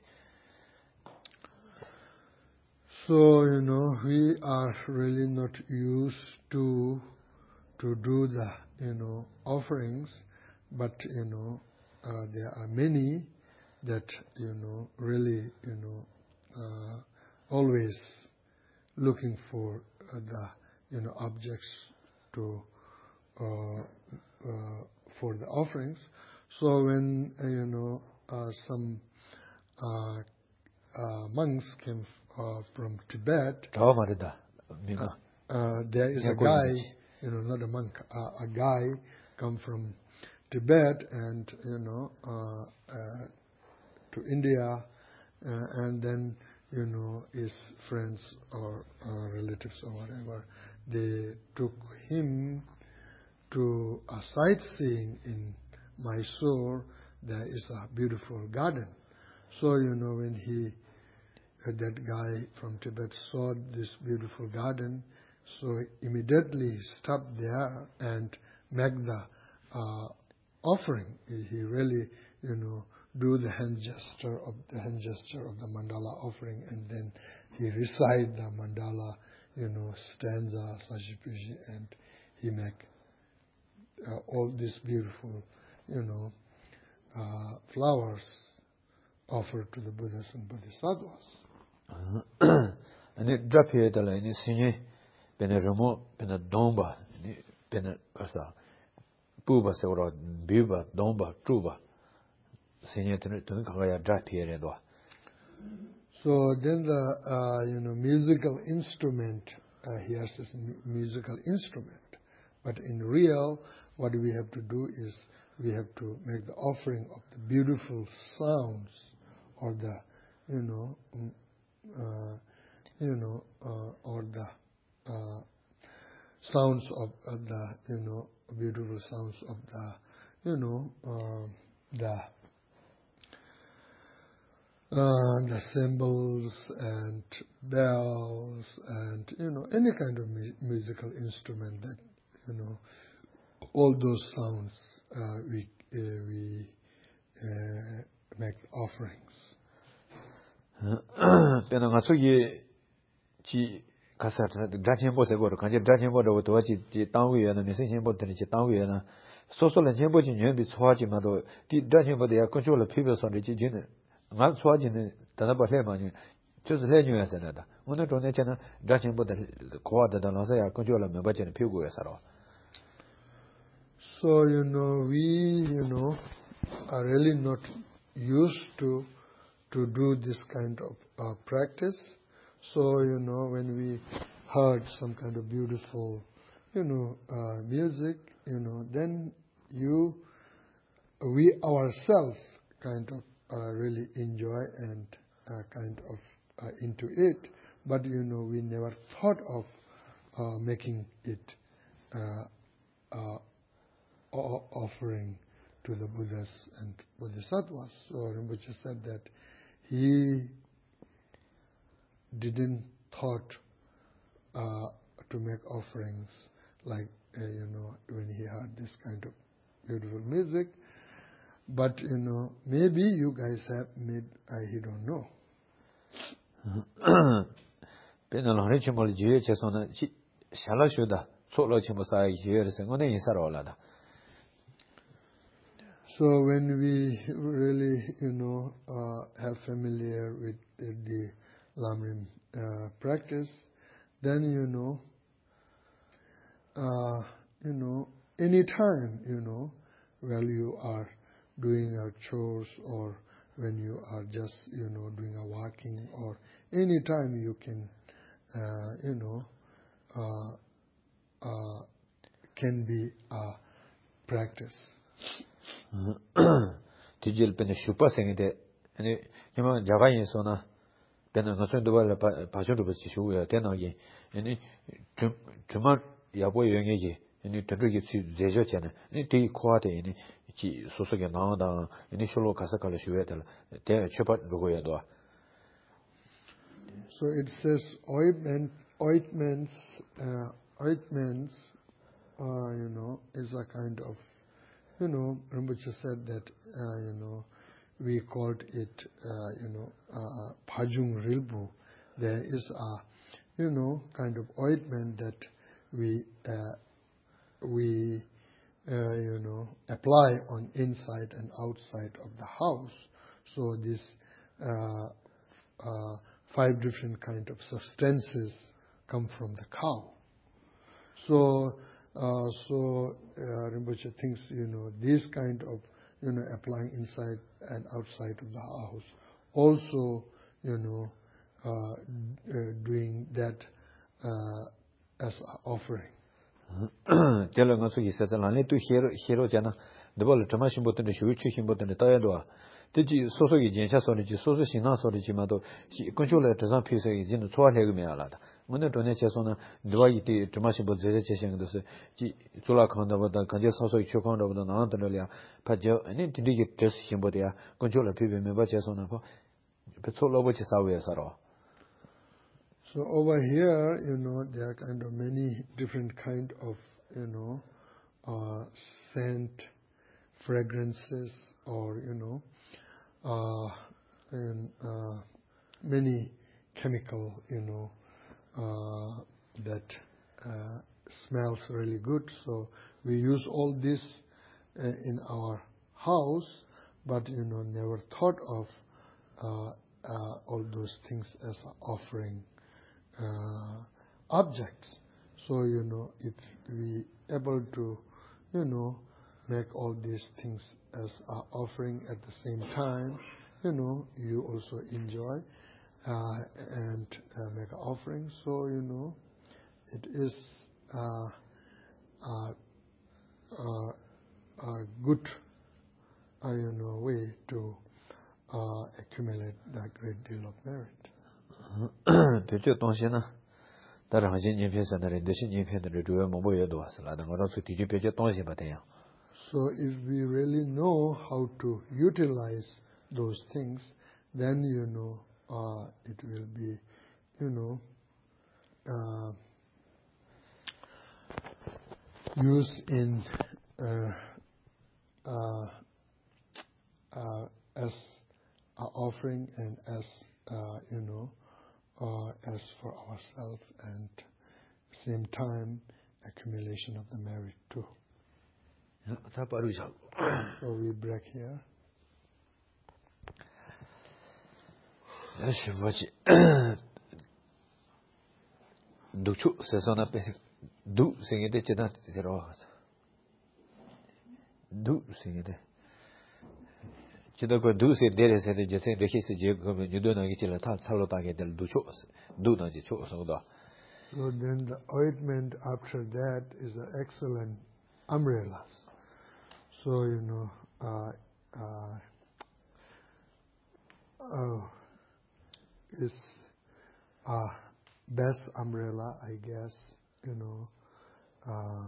So, you know, we are really not used to to do the, you know, offerings, but, you know, Uh, there are many that, you know, really, you know, uh, always looking for uh, the, you know, objects to, uh, uh, for the offerings. So when, uh, you know, uh, some uh, uh, monks came uh, from Tibet, uh, uh, there is a guy, you know, not a monk, uh, a guy come from Tibet and, you know, uh, uh, to India, uh, and then, you know, his friends or uh, relatives or whatever, they took him to a sightseeing in Mysore. There is a beautiful garden. So, you know, when he, uh, that guy from Tibet saw this beautiful garden, so immediately stopped there and made the uh, offering. He really, you know, do the hand gesture of the hand gesture of the mandala offering, and then he recite the mandala, you know, stanza, Sajipuji, and he make uh, all these beautiful, you know, uh, flowers offered to the Buddhas and Bodhisattvas. And it drop here the line is singing Beneramo, Benadomba, Benasa. Buba seura biba domba truba senior to kaya drop here. So then the uh, you know, musical instrument, uh, here says musical instrument, but in real what we have to do is we have to make the offering of the beautiful sounds, or the, you know, uh, you know, uh, or the uh, sounds of uh, the, you know, beautiful sounds of the, you know, uh, the uh, the cymbals and bells and, you know, any kind of mu musical instrument that, you know, all those sounds uh, we uh, we uh, make offerings. Kasata Dachenbo Segor, Kanja Dachenbo to watch it down with and missing him, but it's down with and social and Jembo in be swatching Mado, did Dachenbo they are control of people on the Jin, not swatching Tanaba Lemon, just let you as another. One of the Dachenbo the quarter than I say, I control of my budget and Pigu as all. So, you know, we, you know, are really not used to to do this kind of uh, practice. So, you know, when we heard some kind of beautiful, you know, uh, music, you know, then you, we ourselves kind of uh, really enjoy and uh, kind of uh, into it. But, you know, we never thought of uh, making it uh, uh, offering to the Buddhas and Bodhisattvas. So Rinpoche said that he didn't thought uh, to make offerings like, uh, you know, when he heard this kind of beautiful music. But, you know, maybe you guys have made, uh, he don't know. Pena long rich mol jiye chesona shala shuda solo chimo sa jiye se ngone isaro lada. So when we really, you know, uh, have familiar with uh, the Lamrim uh, practice, then you know, uh, you know, anytime, you know, while you are doing your chores or when you are just, you know, doing a walking or anytime you can, uh, you know, uh, uh, can be a practice. Tijil pene shupa sengide, ane yama jaga yin so na, pene ngason doba la pasho doba si shuwa ya tena yin, ane chuma yabo yonge ye, ane tenru yi tsu zejo chene, ane ti kuwa te ane chi soso ke naa da, ane sholo kasa kala shuwa tala, te chupa rogo ya doa. So it says ointment, ointments, uh, ointments, uh, you know, is a kind of, you know, Rinpoche said that, uh, you know, we called it, uh, you know, uh, Pajung Rilbu. There is a, you know, kind of ointment that we, uh, we, uh, you know, apply on inside and outside of the house. So this, uh, uh, five different kind of substances come from the cow. So, uh, so uh, Rinpoche thinks, you know, this kind of, you know, applying inside and outside of the house, also, you know, uh, uh, doing that uh, as an offering. Tela nga suki sasa lani tu hero hero jana, debol chama shimbo tene shui chu shimbo tene taya doa. Teji soso ki jensha sori ji, soso shina sori ji ma do, kuncho la tazan piyo se jino chua legu me ala da. Ngone tone che sona, dewa iti chama shimbo zere che shenga dosi, ji zula kanda wada, kanje soso ki chu kanda wada, nana tano liya, pa jo, ane tindi ki tes shimbo deya, kuncho la piyo me ba che sona pa, pe tso lobo che sawe saro. So over here, you know, there are kind of many different kind of, you know, uh, scent, fragrances, or, you know, uh, and uh, many chemical, you know, uh, that uh, smells really good. So we use all this uh, in our house, but, you know, never thought of uh, uh, all those things as an offering Uh, objects. So, you know, if we able to, you know, make all these things as an offering at the same time, you know, you also enjoy uh, and uh, make an offering. So, you know, it is uh, uh, uh, a good, uh, you know, way to uh, accumulate that great deal of merit. Pecho tongshi na, dara hanshi nyingpyo sanare, deshi nyingpyo dara zhuwa mongbo ya dowa sala, danga rangsu tiju pecho tongshi ba tenyang. So if we really know how to utilize those things, then, you know, uh, it will be, you know, uh, used in uh, uh, uh, as an offering and as, uh, you know, Uh, as for ourselves and same time accumulation of the merit too. So we break here. Duchu sesona pe du singede chena tero. Du singede. Chido ko du se dere se de jese de hise je ko ni do na gi chila ta salo ta ge del du cho du na ji cho so da. So then the ointment after that is an excellent umbrellas. So, you know, uh, uh, oh, it's a best umbrella, I guess, you know. Uh,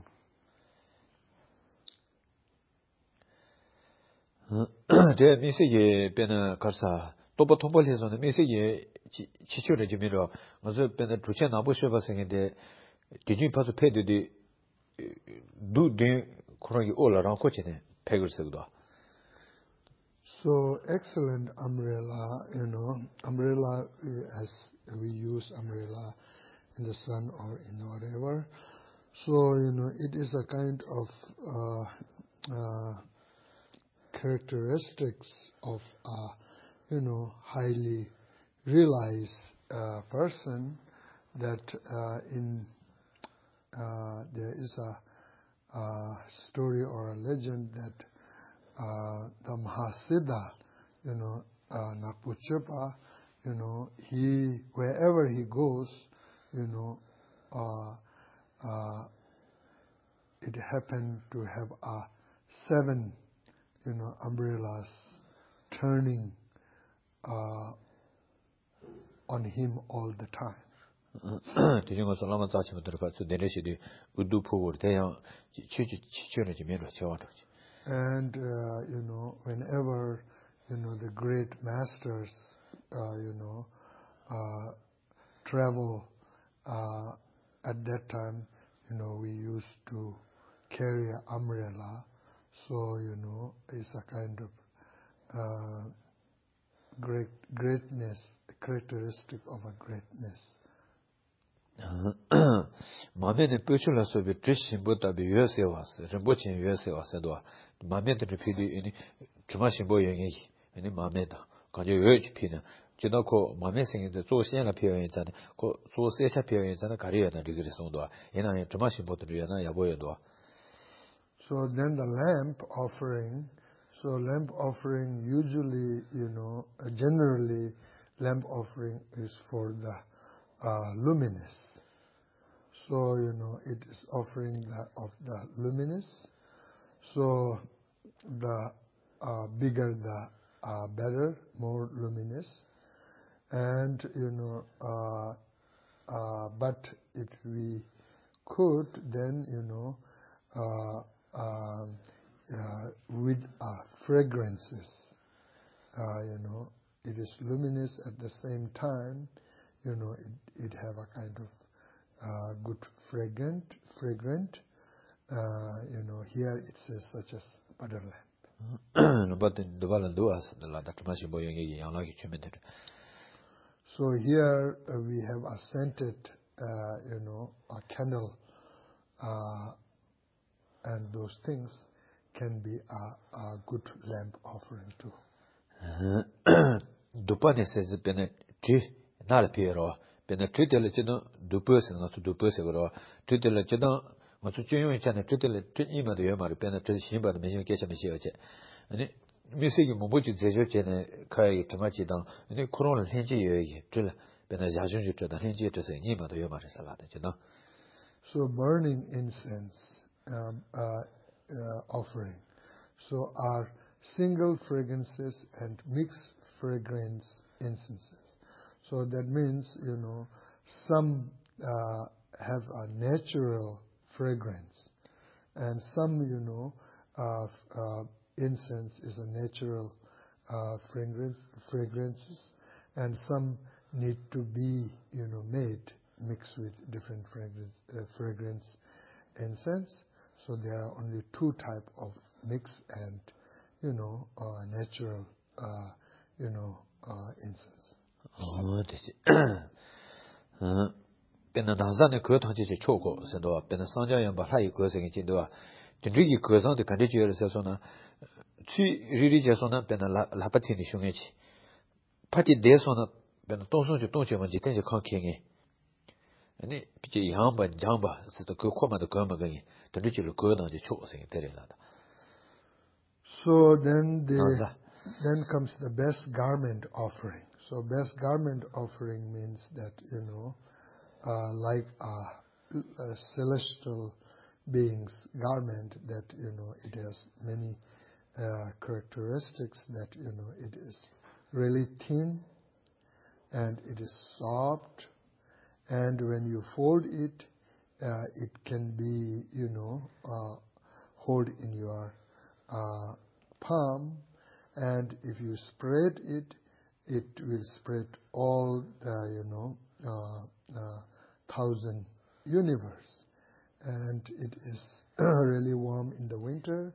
제 미세게 변의 가사 또버 통벌해서는 미세게 지출을 주면서 어서 변의 주체 나보셔 봤는데 뒤진 파서 패드디 두데 그런 게 올라랑 코치네 백을 쓰고도 So excellent umbrella, you know, umbrella uh, as we use umbrella in the sun or in whatever. So, you know, it is a kind of uh, uh, characteristics of a, you know, highly realized uh, person that uh, in uh, there is a, a story or a legend that uh, the Mahasiddha, you know, uh, Napuchepa, you know, he, wherever he goes, you know, uh, uh, it happened to have a seven, you know, umbrellas turning uh, on him all the time. And, uh, you know, whenever, you know, the great masters, uh, you know, uh, travel, uh, at that time, you know, we used to carry an umbrella. So, you know, it's a kind of uh, great greatness, a characteristic of a greatness. Mamene pechula so be trishin buta be yese was rembochin yese was do mamete repidi ini chuma shimbo yengi ini mameta kanje yoch pina jida ko mame sing de zo xian la pyo yin zan ko zo se sha pyo yin zan ka ri na ri ge song do ina ne chuma shimbo de ya na ya bo ye do. So then the lamp offering, so lamp offering usually, you know, uh, generally lamp offering is for the uh, luminous. So, you know, it is offering the, of the luminous. So the uh, bigger the uh, better, more luminous. And, you know, uh, uh, but if we could, then, you know, uh, uh, uh, with uh, fragrances, uh, you know, it is luminous at the same time, you know, it, it have a kind of uh, good fragrant, fragrant, uh, you know, here it says such as butter lamp. So here uh, we have a scented, uh, you know, a candle, uh, and those things can be a, a good lamp offering too. Dupane says bene tri nal piero bene tritele chino dupes na to dupes go tritele chino ma su chyo chane tritele tri ma de ma bene tri shimba de me ke chame che ani mi se gi mo bo ji zejo chene kai tama chi dang ani koron len ji ye ye tri bene ja jun ju tri da len ji tri se ni ma de ma sa la de chino. So burning incense um, uh, uh, offering, so are single fragrances and mixed fragrance incenses. So that means, you know, some uh, have a natural fragrance, and some, you know, uh, uh, incense is a natural uh, fragrance, fragrances, and some need to be, you know, made, mixed with different fragrance, uh, fragrance incense. So there are only two type of mixed and, you know, uh, natural, uh, you know, uh, incense. Oh, this uh bena danza ne ko tang ji cho ko se do bena sang jia yan ba hai ko se ge do de ri gi ko sang de kan de ji se so na chi ri ri je so na bena la la pa ti ni shung ge chi pa ti de so na bena dong song ji dong ji ma ji ten ji kan ke ge ani bi ji yang ba jang ba se de ko ko ma de ko ma ge de ri ji lu ko na ji cho se ge de le la da. So then the then comes the best garment offering. So best garment offering means that, you know, uh, like a, a celestial being's garment, that, you know, it has many uh, characteristics, that, you know, it is really thin and it is soft, and when you fold it, uh, it can be, you know, uh, hold in your uh, palm, and if you spread it, it will spread all the, you know, uh, uh, thousand universe. And it is really warm in the winter,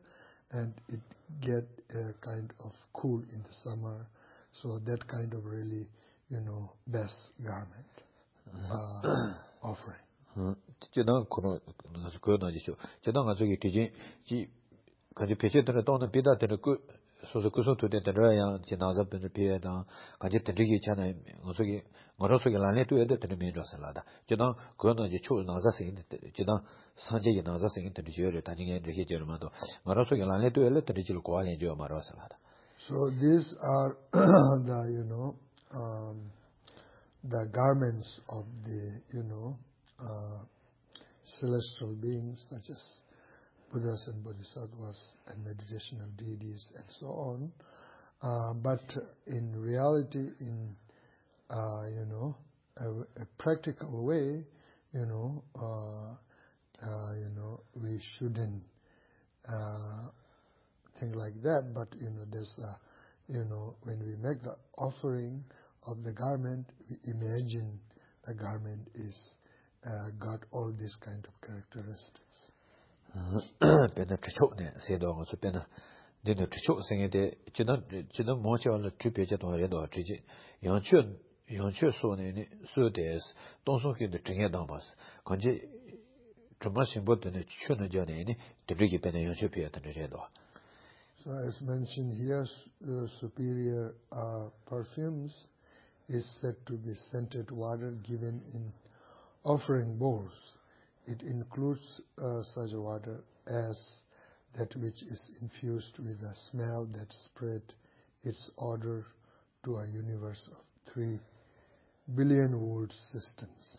and it get a kind of cool in the summer. So that kind of really, you know, best garment uh, offering. 제가 그런 그거는 이죠. 제가 저기 뒤지 지 가지 배제들을 또는 비다들을 그 소소 그 소토데 들어야 지나자 변을 피해다 가지 되게 있잖아요. 어저기 어저기 라네 또 해도 되는 면조살라다. 제가 그거는 이제 초 나자서 제가 산재에 나자서 인데 지어를 다니게 이렇게 저마도 어저기 라네 또 해도 되지를 고안해 줘 말아살라다. So these are the, you know, um, the garments of the, you know, uh, celestial beings such as Buddhas and Bodhisattvas and meditational deities and so on. Uh, but in reality, in, uh, you know, a, a practical way, you know, uh, uh, you know, we shouldn't uh, think like that, but, you know, there's a, you know, when we make the offering of the garment, we imagine the garment is uh, got all these kind of characteristics. 배나 추초네 세도가 수배나 되는 추초 생에데 지난 지난 뭐처럼 주배제도 해도 지지 연출 연출 소네니 수데스 동성기의 중요한 바스 건지 주마신 보더니 추는 전에니 되게 배나 연출 배야는 제도. So as mentioned here, uh, superior uh, perfumes is said to be scented water given in offering bowls. It includes uh, such water as that which is infused with a smell that spread its odor to a universe of three billion world systems.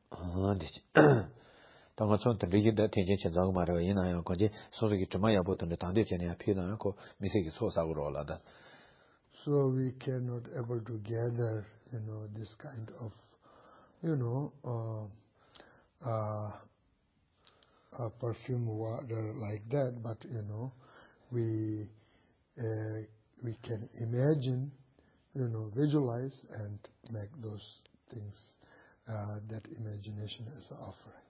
당가 촌 되게다 대제 전자가 말어 이나요. 거기 소속이 좀 많이 보던데 단대 전에 피나요. 그 미세기 소사고로 올라다. So we cannot able to gather, you know, this kind of, you know, uh, uh, uh, perfume water like that, but, you know, we uh, we can imagine, you know, visualize and make those things, uh, that imagination as an offering.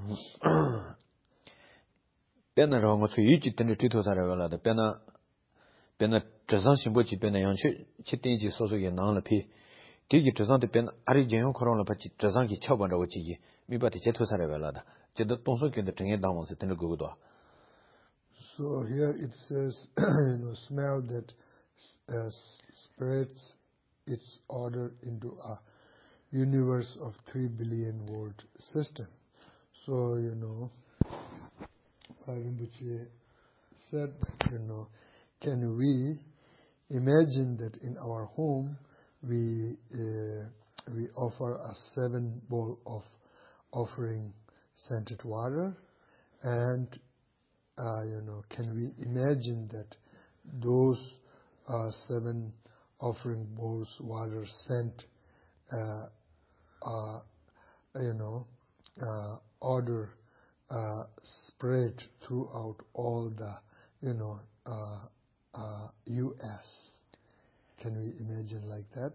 배나 랑고 수이지 때문에 뒤도사라고라다. 배나 배나 저상 신보지 배나 연출 치팅지 소속에 나는 피 되게 저상데 배나 아리젠요 코로나 받지 저상기 처번라고 지기 미바티 제토사라고라다. 제도 동성견데 정해 나와서 되는 거거든. So here it says, you know, smell that uh, spreads its odor into a universe of three billion world system. So, you know, Rinpoche said that, you know, can we imagine that in our home we uh, we offer a seven bowl of offering scented water, and uh, you know, can we imagine that those uh, seven offering bowls water scent, uh, uh, you know, uh, order uh, spread throughout all the, you know, uh, uh, U S. Can we imagine like that?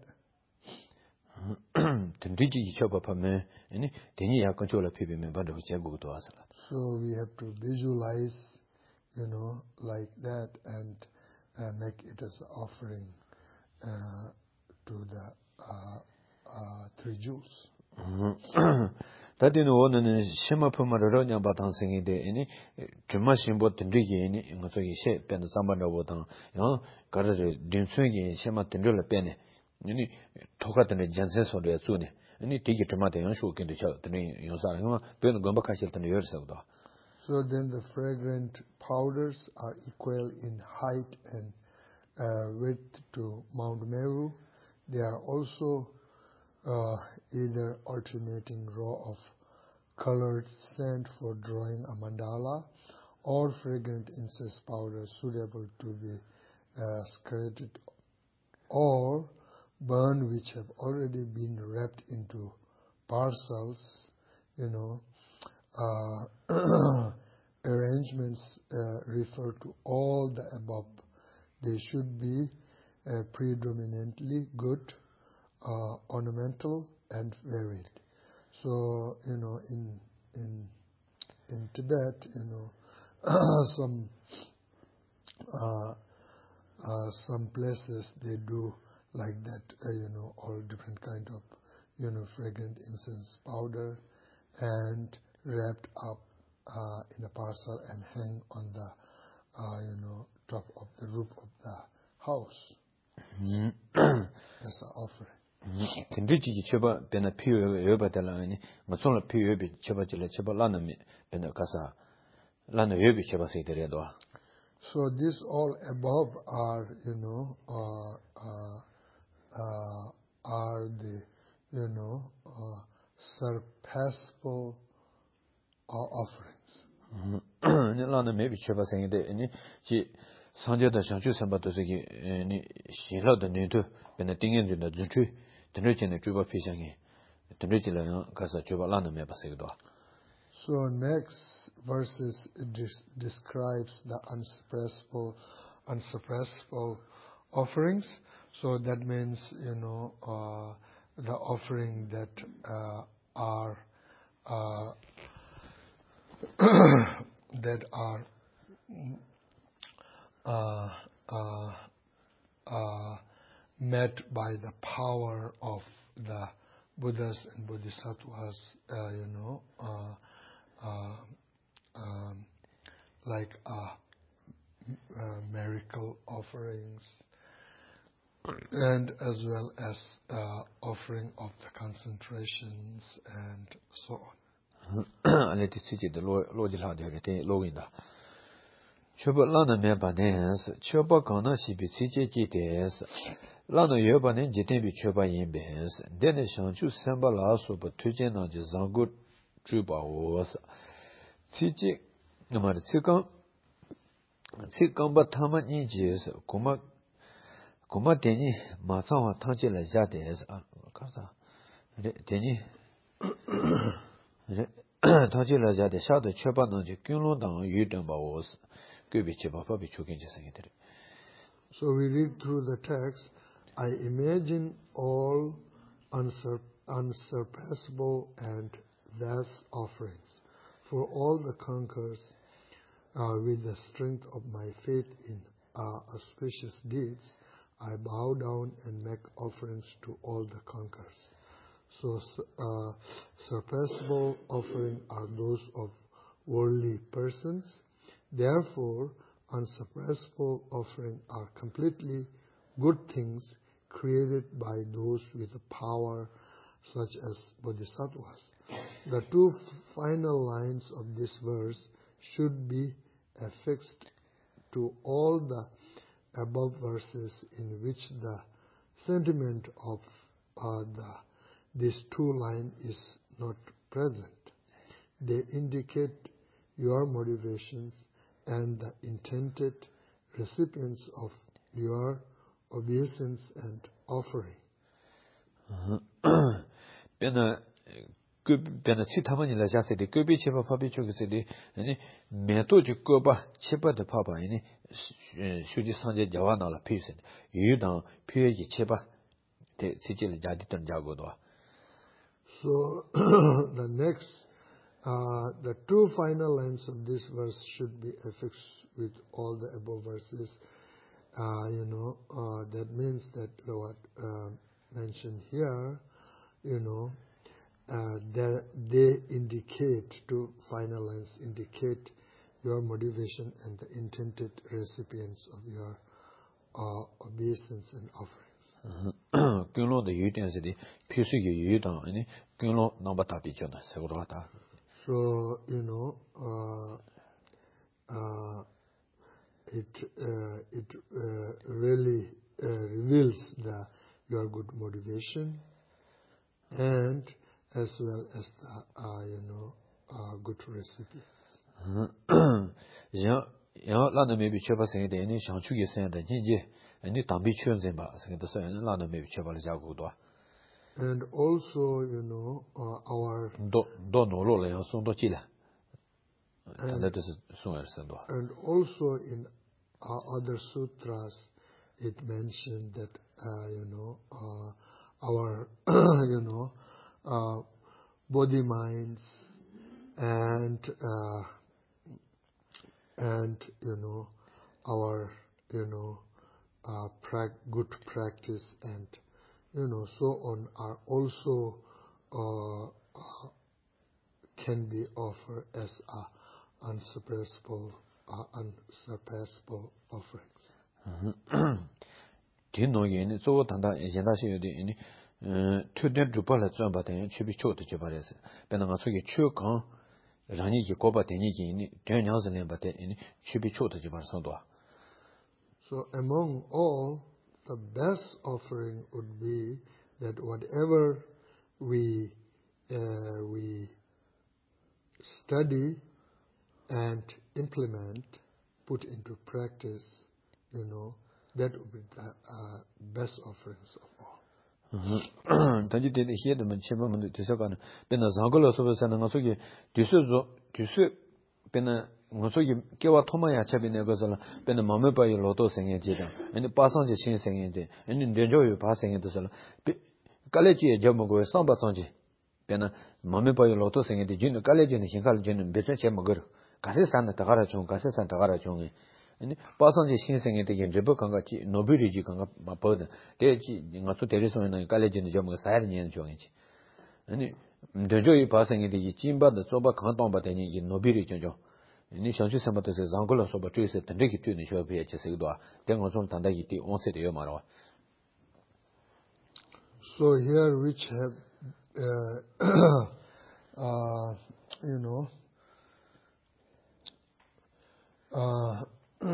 So we have to visualize, you know, like that, and uh, make it as an offering uh, to the uh, uh, three jewels. 다디는 오는 심어품으로 냐바당 생인데 아니 주마신보 든지기 아니 저기 셰 밴드 삼반로보다 어 가르르 딘스기 셰마 든들을 빼네 아니 토가드는 전세 소리에 주네 아니 되게 주마대 연수긴데 저 드니 용사는 배는 건박하실 때는 열서도. So then the fragrant powders are equal in height and uh, width to Mount Meru. They are also Uh, either alternating row of colored scent for drawing a mandala, or fragrant incense powder suitable to be uh, secreted or burned, which have already been wrapped into parcels, you know. Uh, arrangements uh, refer to all the above. They should be uh, predominantly good, Uh, ornamental and varied. So, you know, in in in Tibet, you know, some uh, uh, some places they do like that, uh, you know, all different kind of, you know, fragrant incense powder, and wrapped up uh, in a parcel and hang on the, uh, you know, top of the roof of the house as an offering. Kendrichi cheba bena piyo yoba delani matsonla piyo yobi cheba jile cheba lana mi bena kasa lana yobi cheba seidere do. So this all above are, you know, uh, uh, uh, are the, you know, uh, surpassable uh, offerings. Lana maybe cheba seidere ni ji sanje da shanchu samba to se ni shila da ni to bena tingyen de zunchu denre chen juba pishangi denre jila kasa juba lana me ba se do. So next verses des- describes the unsuppressible, unsuppressible offerings. So that means, you know, uh, the offering that uh, are uh, that are uh, uh, uh, met by the power of the Buddhas and Bodhisattvas, uh, you know. Uh, Uh, um, like uh, uh, miracle offerings, and as well as uh, offering of the concentrations and so on. Ale ti ci de lo lo ji la de de lo win da. Choba la na me ba ne s choba ga na si bi ci ji ji de s la no yo ba ne ji de bi choba yin be s de ne shang chu san ba la so ba tu jian na ji zang gu zhu ba wo s ci ji na ma ci gang ci gang ba ta ma ni ji s ku ma ku ma de ni ma zang wa tang ji la ja de s a ka sa de de ni tang ji la ja de sha de choba na ji gyun lo dang yu den ba wo s gu bi chi ba pa bi chu gen ji sang de. So we read through the text. I imagine all unsur- unsurpassable and vast offerings for all the conquerors uh, with the strength of my faith in uh, auspicious deeds. I bow down and make offerings to all the conquerors. So uh, surpassable offering are those of worldly persons. Therefore, unsuppressible offering are completely good things created by those with power such as bodhisattvas. The two f- final lines of this verse should be affixed to all the above verses in which the sentiment of uh, the, these two lines is not present. They indicate your motivations and the intended recipients of your obeisance and offering. Bena gu bena chi tama ni la ja se de gu bi che ba pa bi chu ge se de ni me to ji go ba che ba de pa ba ni shu ji sang je ja wa na la pi se yu dang pi ye ji che ba de si ji le ja di tan ja go do. So the next uh, the two final lines of this verse should be affixed with all the above verses. Uh, you know, uh, that means that what uh, mentioned here, you know, uh, that they indicate, two final lines indicate your motivation and the intended recipients of your uh, obeisance and offerings. Gyun lo de yu dian se de pi su ge yu dang ni gyun lo na ba ta bi jo na se go da ta. So, you know, uh, uh, it uh, it uh, really uh, reveals the your good motivation and as well as the uh, you know uh, good recipe. Ya ya la na me bi che ba se de ni shang chu ge se de jin ji ni dang bi chuan zen ba se de se la na me bi che ba le ja go do. And also, you know, uh, our Do do no lo le ya song do ji la. and, That is song er sen do. and also in uh, other sutras, it mentioned that uh, you know uh, our you know uh, body minds and uh, and you know our, you know, uh, pra- good practice and, you know, so on are also uh, uh, can be offered as a unsurpassable, uh, unsurpassable offerings. Tino yin so tanda yenda shi yode ni tu den drupa la zwan ba den chubi chot je ba res ben nga so ge chu kan rani ki ko ba den yi ni den nyang zhen ba den ni chubi chot je ba san do. So among all, the best offering would be that whatever we uh, we study and implement, put into practice, you know, that would be the uh, best offerings of all. Tanji de he de men chema men de se kan ben na zang lo so sa na so ge de se zo de se ben na ngo so ge ke wa thoma ya cha ben ne go so la ben na ma me ba yi lo to seng ye ji da en pa sang ji xin seng ye de en de jo yu ba seng ye de so la ka le ji ye jo mo go sang ba sang ji ben na ma me ba yi lo to seng ye de jin ka le ji ne xin ka le jin be che che mo go ka se san da ga ra chung ka se san da ga ra chung 아니 빠선지 신생에 되게 제법 강같이 노비리지 강가 바보다 대지 nga su tere so na college ni jo mo sa ni en jo ngi ani dejo yi pa sang yi jin ba de so ba kan tong ba de ni nobiri jo jo ni xiang chu sem ba de se zang go lo so ba zhui se de de ki zhui ni xue bi che se do de ngo zong tan da yi di on se de yo ma ro. So here which have uh, uh you know uh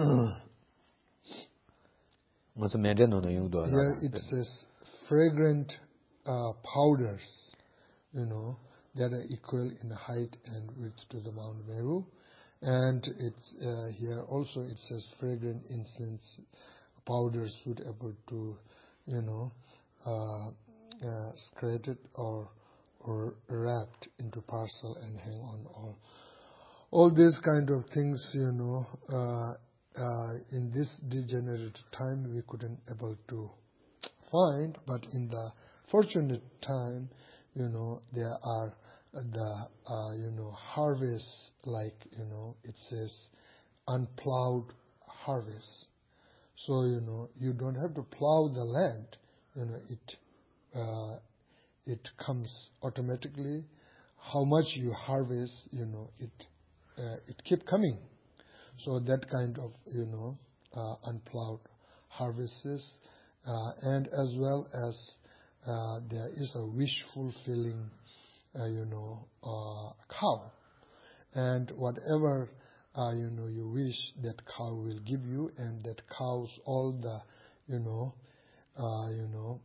here it says fragrant uh, powders, you know, that are equal in height and width to the Mount Meru. And it's, uh, here also it says fragrant incense powders suitable to, you know, uh, uh, secreted or, or wrapped into parcel and hang on all. All these kind of things, you know, uh, Uh, in this degenerate time we couldn't able to find, but in the fortunate time, you know, there are the, uh, you know, harvests, like, you know, it says unplowed harvest. So, you know, you don't have to plow the land, you know, it, uh, it comes automatically. How much you harvest, you know, it, uh, it keep coming. So that kind of, you know, uh, unplowed harvests, uh, and as well as uh, there is a wish fulfilling, uh, you know, uh, cow, and whatever uh, you know you wish, that cow will give you, and that cow's all the, you know, uh, you know,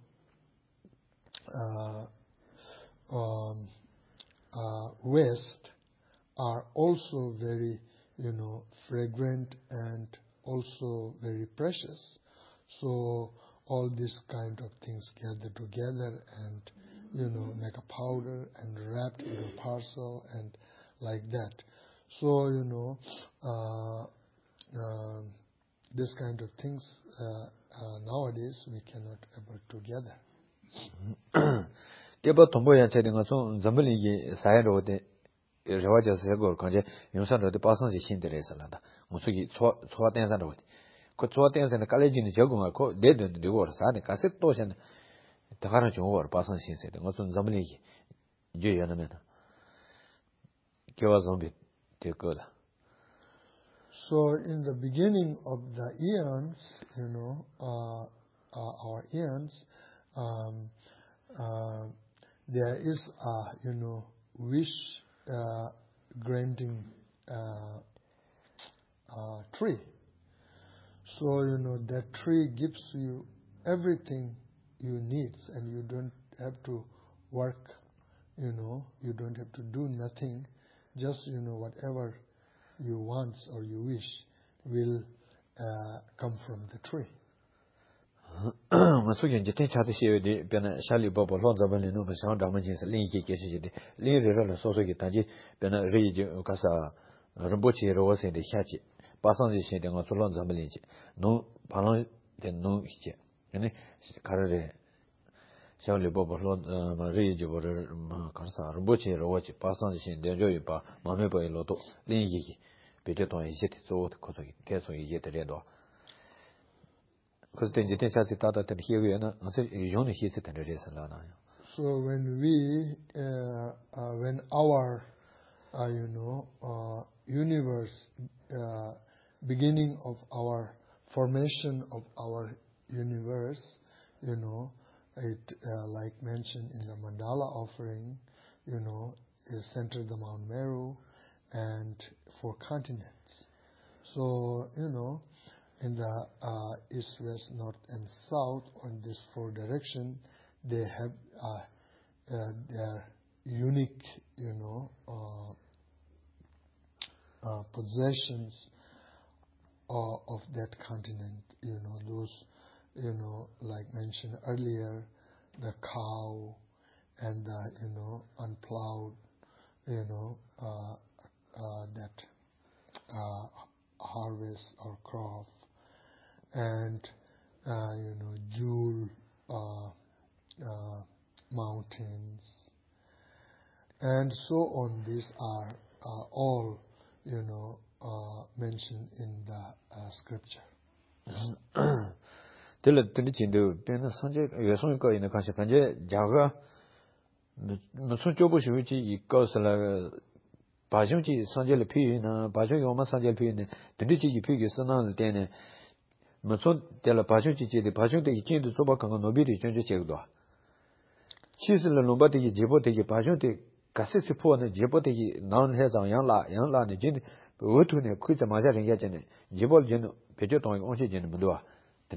uh, um, uh, waste are also very, you know, fragrant and also very precious. So all these kind of things gather together and, you know, make a powder and wrapped in a parcel and like that. So, you know, uh, uh, this kind of things uh, uh, nowadays we cannot able to gather. Deba tombo ya che denga so zambali ye sai ro de rewaja se go kanje yonsan ro de pasan ji xin de re sa la da mo su gi chwa chwa den san ro ko chwa den san ka le ji ni je go ko de de de go sa de ka se to shen de ga ra jo wo pasan xin se de ngo so zambali ye je ya na me da ke wa zambi de go da. So in the beginning of the eons, you know, uh, uh, our eons, um, uh, there is a, you know, wish uh, granting uh, uh, tree. So, you know, that tree gives you everything you need, and you don't have to work, you know, you don't have to do nothing. Just, you know, whatever you want or you wish will uh, come from the tree. Ma su yin je ten cha de xie de bian na sha li bo bo luan za ban le no ba shang zhang men jin se lin yi ge shi de lin re re le so so ge dan ji bian na re yi ji ka sa ren bo chi ro se de xia ji ba sang ji xie de nga su luan za ban le ji no pa lang de no yi ji ne ka re sha li bo bo luan ma re yi ji bo re ma ka sa ren bo chi ro ji ba sang ji xie de jo yi ba ma me bo yi lo do lin yi ji beje to yi jeti zo de ko so ke so yi jeti le do ko de jeti cha si ta ta de hi ye na se yon ni hi se de re sa la na. So when we uh, uh, when our uh, you know uh, universe uh, beginning of our formation of our universe, you know, it uh, like mentioned in the mandala offering, you know, is centered the Mount Meru and four continents. So, you know, in the uh, east, west, north, and south, on this four direction, they have uh, uh, their unique, you know, uh, uh, possessions uh, of that continent. You know, those, you know, like mentioned earlier, the cow and the, you know, unplowed, you know, uh, uh, that uh, harvest or crop, and uh, you know, jewel uh, uh, mountains, and so on. These are uh, all, you know, uh, mentioned in the uh, scripture. Tele tele jindu bena sanje yesong ko ina kanse kanje jaga musun jobu shi ji i ko sala ba jong ji sanje le pi na ba jong yo ma sanje le pi ne tele ji pi ge sana le de ne musun tele ba jong ji ji de ba jong de jin de so ba kan no bi de jong je je do chi se le no ba de ji bo de ji ba jong de ka se se po ne ji bo de ji nan he zang yang la yang la ne jin wo tu ne ku za ma ja ren ya jin ne ji bo jin pe jo dong ong shi jin ne do so,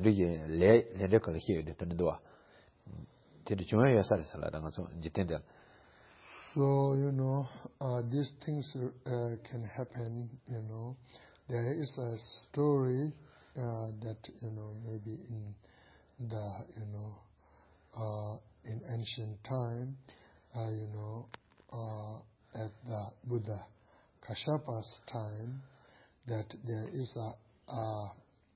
you know, uh, these things uh, can happen, you know. There is a story uh, that, you know, maybe in the, you know, uh, in ancient time, uh, you know, uh, at the Buddha Kasyapa's time, that there is a, uh,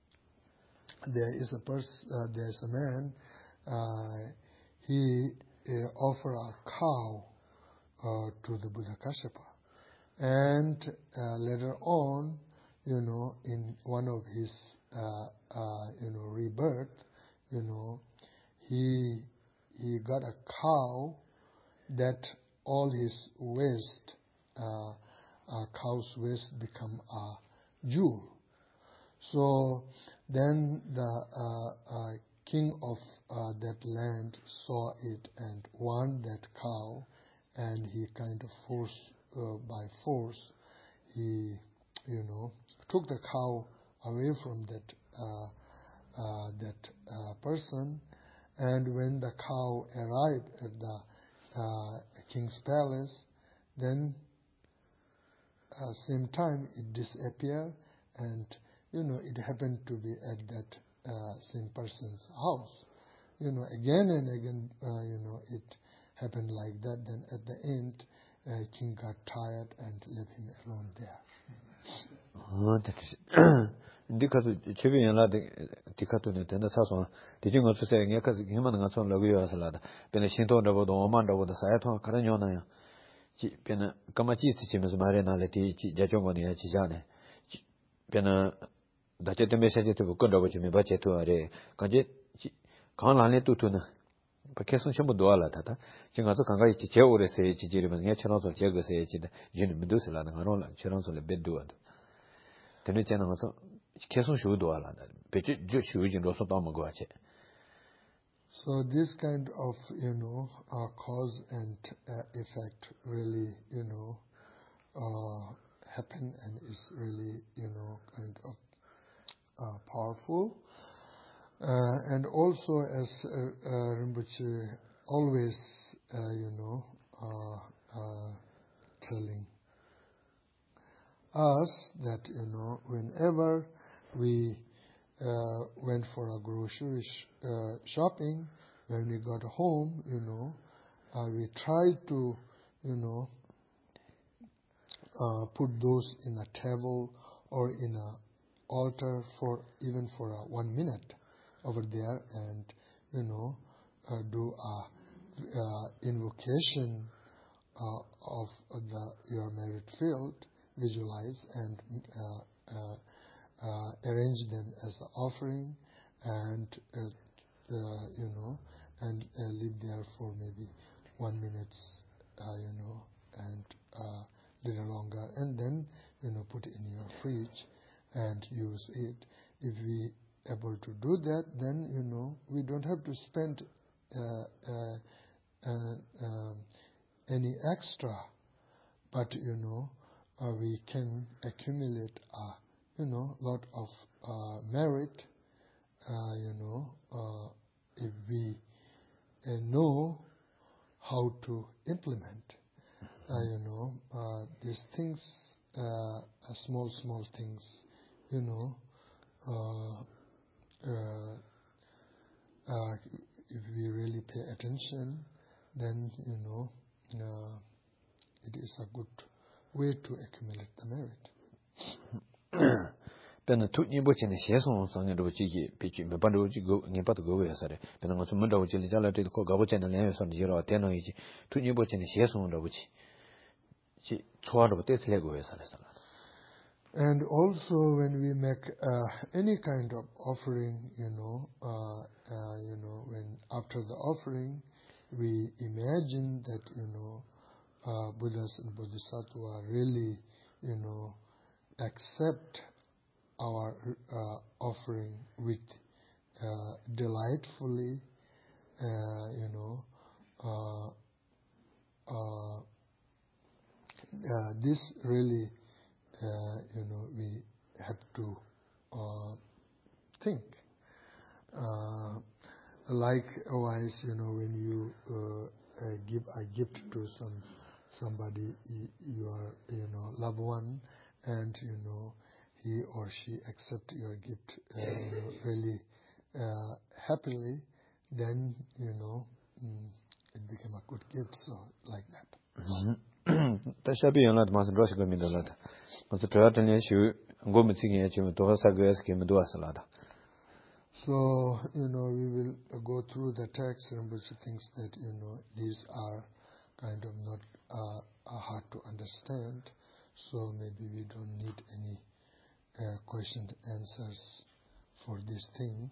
there is a person, uh, there is a man, uh, he uh, offered a cow uh, to the Buddha Kasyapa. And uh, later on, you know, in one of his, uh, uh, you know, rebirth, you know, he he got a cow that all his waste, uh, uh, cow's waste become a jewel. So then the uh, uh, king of uh, that land saw it and wanted that cow, and he kind of forced, uh, by force, he, you know, took the cow away from that uh, uh, that uh, person. And when the cow arrived at the uh, king's palace, then uh, same time it disappeared, and you know, it happened to be at that uh, same person's house. You know, again and again, uh, you know, it happened like that. Then at the end, uh, king got tired and left him alone there. Oh, that is. Because children are like the cartoon and the Sasson, the jingle to say, because human and son love you as a lad. Been a shinto over the Omanda with the Sayato, Caranyona. Been a Kamachi Sims Marina Leti, Jajongoni, Chizane. Been a da che me se to ko ndo me ba che to are ka je kan la ne tu tu na pa ke sun chmo do ala ta ta jing ga so kan ga chi che o re se chi ji re me che no so che ge se chi da jin me do se la na ro la che ron so le be do ad de ne che na so ke sun shu do ala da pe ji ju shu jin ro so da mo go che. So this kind of, you know, uh, cause and uh, effect really, you know, uh, happen, and is really, you know, kind of Uh, powerful, uh, and also as uh, uh, Rinpoche always, uh, you know, uh, uh, telling us that, you know, whenever we uh, went for a grocery sh- uh, shopping, when we got home, you know, uh, we tried to, you know, uh, put those in a table or in a altar for even for uh, one minute over there, and you know, uh, do a uh, invocation uh, of the your merit field, visualize and uh, uh, uh, arrange them as an offering, and uh, uh, you know, and uh, live there for maybe one minute, uh, you know, and uh, little longer, and then you know put it in your fridge and use it. If we able to do that, then you know we don't have to spend uh, uh, uh, uh, any extra, but you know uh, we can accumulate a you know lot of uh, merit. Uh, you know uh, if we uh, know how to implement. Uh, you know, uh, these things, uh, uh, small, small things, you know, uh, uh, uh, if we really pay attention, then, you know, uh, it is a good way to accumulate the merit. Then the two nibo chen xie song sang de ru ji yi bi ji me ban ru ji go ni ba de go we sa de ben ngo sun de ji li ja la de ko ga bo chen de lian yue san ji ro tian no yi ji two nibo chen xie song de bu ji ji chuo de de se le go we sa le sa la. And also when we make uh, any kind of offering, you know, uh, uh, you know, when after the offering, we imagine that, you know, uh, Buddhas and Bodhisattvas really, you know, accept our uh, offering with uh, delightfully, uh, you know, uh, uh, uh, this really, uh, you know, we have to uh, think. Uh, likewise, you know, when you uh, uh, give a gift to some somebody, your you know loved one, and you know he or she accept your gift uh, you know, really uh, happily, then you know mm, it became a good gift. So like that. Ta sha bi yan la ma ro shi ge mi de la da. Ma zu zhe de lian xu ngo mu jing ye ji mu do sa ge s ge mu do sa la da. So, you know, we will uh, go through the text, and Rinpoche thinks that, you know, these are kind of not uh, hard to understand, so maybe we don't need any uh, question answers for this thing.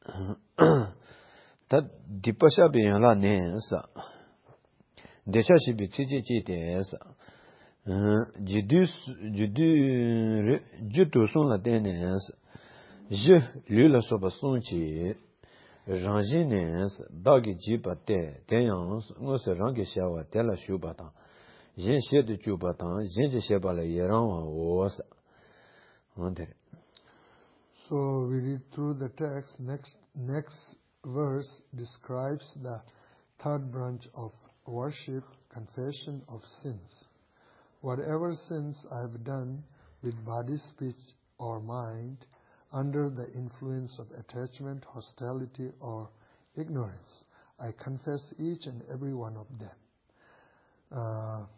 Ta di pa sha bi yan la ne sa. De sha shi bi ci ji ji de sa. Ji du ji du ji tu son la de ne sa. Je lui la soba son chi ranjines dagi ji ba te teyans ngo se rangi sha wa te la shu ba ta yin she de ju ba ta yin je she ba le ye ran wa wo sa onde. So we read through the text. Next next verse describes the third branch of worship, confession of sins. Whatever sins I have done with body, speech, or mind, under the influence of attachment, hostility, or ignorance, I confess each and every one of them. Uh,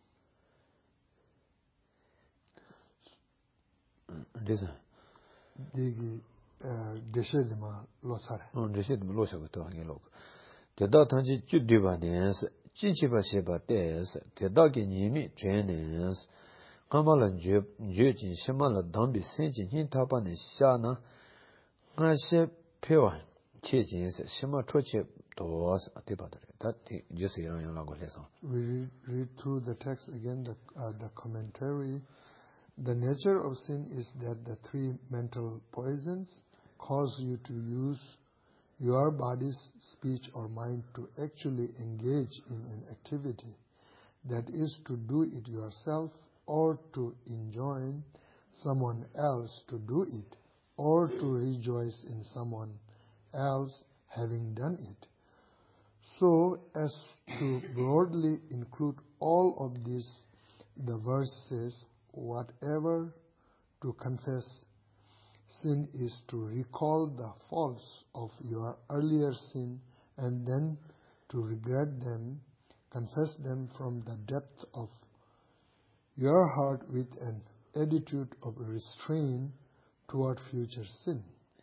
this Digi deshedima losare. On deshedima losare to hangi lok. Te da tanji judiba nes, jinchi ba sheba des, te da ge nimi jenes. Kamala je je jin shimala dambi senji hin tapa ne sha na nga she pewa che jin se shima choche to as atiba de that just yan yan la go leson. We read, read through the text again, the uh, the commentary. The nature of sin is that the three mental poisons cause you to use your body's speech or mind to actually engage in an activity, that is to do it yourself, or to enjoin someone else to do it, or to rejoice in someone else having done it. So as to broadly include all of this, the verse says, whatever to confess sin is to recall the faults of your earlier sin and then to regret them, confess them from the depth of your heart with an attitude of restraint toward future sin.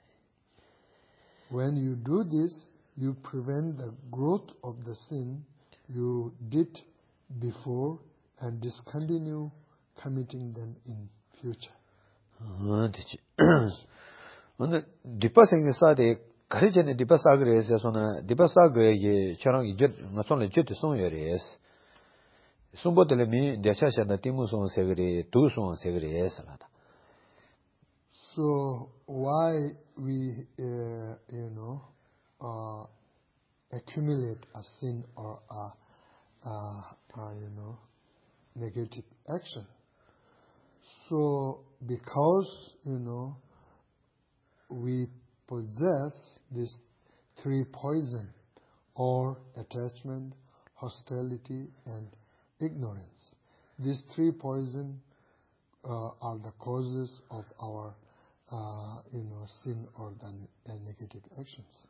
When you do this, you prevent the growth of the sin you did before and discontinue committing them in future. 근데 디파싱이 사대 가르치는 디파사그레에서는 디파사그레의 저랑 이제 맞선을 제때 송여레스 송보들미 대샤샤나 티무송 세그레 두송 세그레에서라다. So why we uh, you know uh, accumulate a sin or a uh, uh, you know negative action? So because you know we possess these three poison, or attachment, hostility, and ignorance. These three poison uh, are the causes of our uh, you know sin or the uh, negative actions.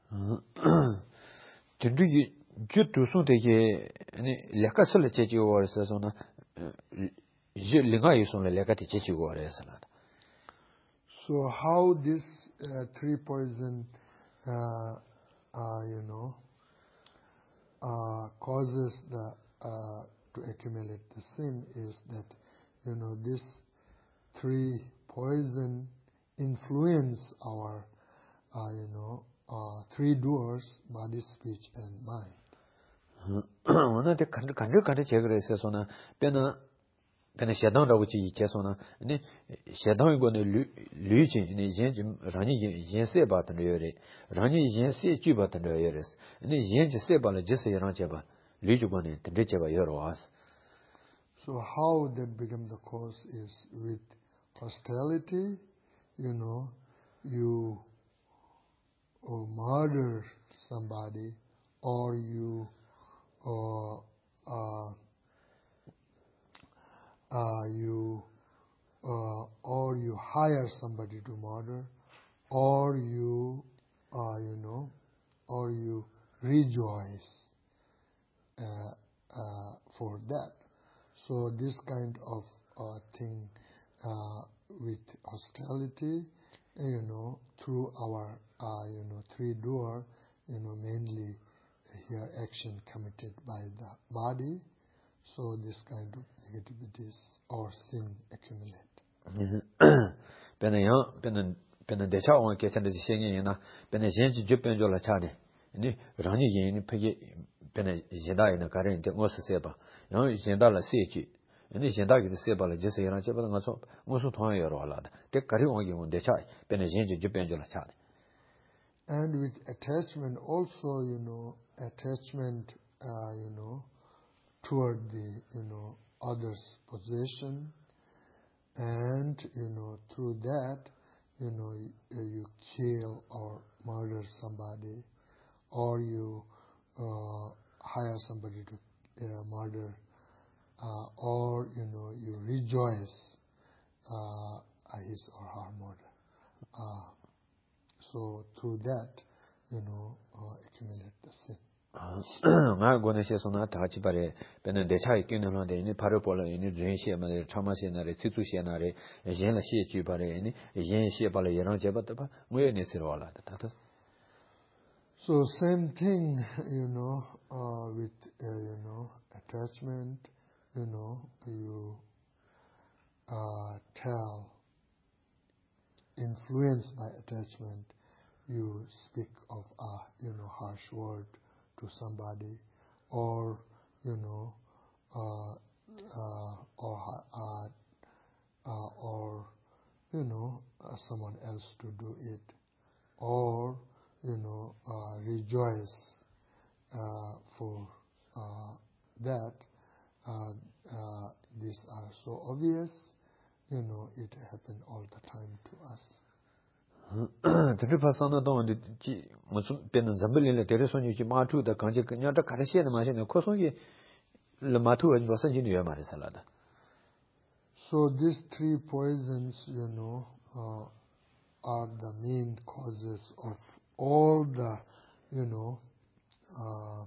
진주기 주두송되게 아니 레카설을 제지고 와서서는 이 링아이 손을 레카티 제지고 와서라. So how this uh, three poison, uh, uh, you know, uh, causes the uh, to accumulate the sin is that, you know, this three poison influence our, uh, you know, uh, three doers, body, speech, and mind. 오늘데 간들 간들 간들 제거를 했어서는 변은 변은 샤당라고 지 계속은 아니 샤당이 거는 류진 이제 이제 라니 이제 세 받는 요래 라니 이제 세 주 받는 요래 아니 이제 세 받는 제세 이런 제바 류주번에 된대 제바 여러 와서. So how that become the cause is with hostility, you know, you or murder somebody, or you or uh, uh, you uh, or you hire somebody to murder, or you uh, you know, or you rejoice uh, uh, for that. So this kind of uh, thing uh, with hostility, you know, through our uh, you know three door, you know, mainly here action committed by the body. So this kind of negativities or sin accumulate. 변해요. 변은 변은 대차원 계산의 생행이나 변의 현지 주변조라 차네. 네 라니 예니 폐게 변의 제다이나 가렌데 어스세바. 요 제다라 세지. 네 제다기 세바라 제세랑 제바는 가서 무슨 통화여러 알아다. 대 가리원이 온 대차 변의 현지 주변조라 차네. And with attachment also, you know, attachment, uh, you know, toward the, you know, other's possession, and, you know, through that, you know, you, you kill or murder somebody, or you uh, hire somebody to uh, murder, uh, or, you know, you rejoice uh, his or her murder. Uh, So through that, you know, uh, accumulate the sin. 나 고네시에서나 다 같이 바래 변은 대차에 끼는는데 이 바로 볼로 이 전시에만 참마시나래 지수시나래 예나 시에 바래 이 예시에 바래 예랑 제바다 봐 뭐에네 쓰러와라다 다다. So same thing, you know, uh, with uh, you know attachment, you know, you uh, tell, influenced by attachment, you speak of a, you know, harsh word to somebody, or, you know, uh, uh, or, uh, uh, or, you know, uh, someone else to do it, or, you know, uh, rejoice uh, for uh, that. Uh, uh, these are so obvious, you know, it happened all the time to us. Tete pasana don ji musu ben zambilin le tere sonyu ji matu da kanje kanya da karshe na mashe ne kosongi le matu wa wasan ji ne ma salada. So these three poisons, you know, uh, are the main causes of all the, you know, uh,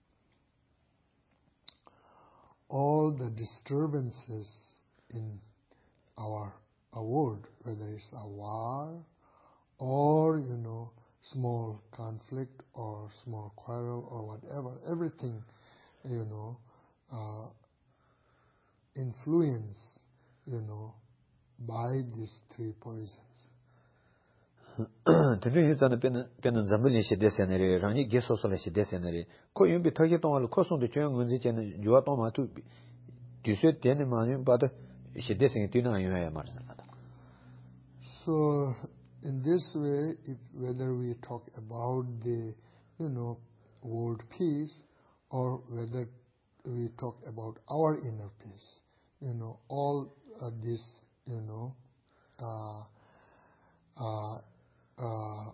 all the disturbances in our, our world, whether it's a war, or, you know, small conflict or small quarrel or whatever, everything, you know, uh, influence you know, by these three poisons. Tendri yu zana pena pena zambili shi desenere rani geso sola shi desenere ko yumbi thagi tongwa ko song de chön ngunzi chen juwa tongma tu dusue tene ma yu ba de shi desen tina yu ya mar. So in this way, if whether we talk about the, you know, world peace or whether we talk about our inner peace, you know, all uh, this, you know, uh, uh, uh,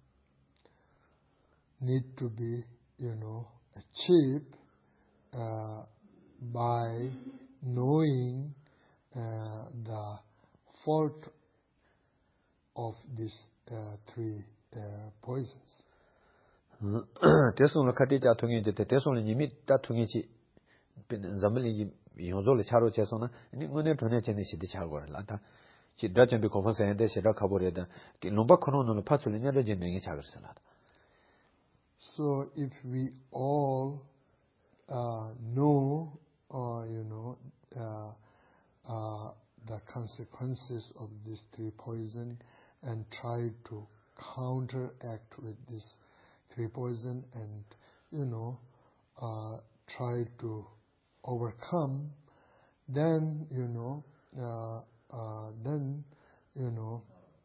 need to be, you know, achieved uh, by knowing uh, the fault of these uh, three uh, poisons. Tesong la khati cha thungi de tesong la nimi ta thungi chi zambili yonzo le charo cheso na ni ngone thone chen si de chago la ta chi da chen bi ko fa sa de se da khabore da ki lomba khono no pha chule nya de je mengi chago sala. So if we all uh, know or uh, you know uh, uh, the consequences of these three poison and try to counteract with this three poison and, you know, uh, try to overcome, then, you know, uh, uh, then, you know,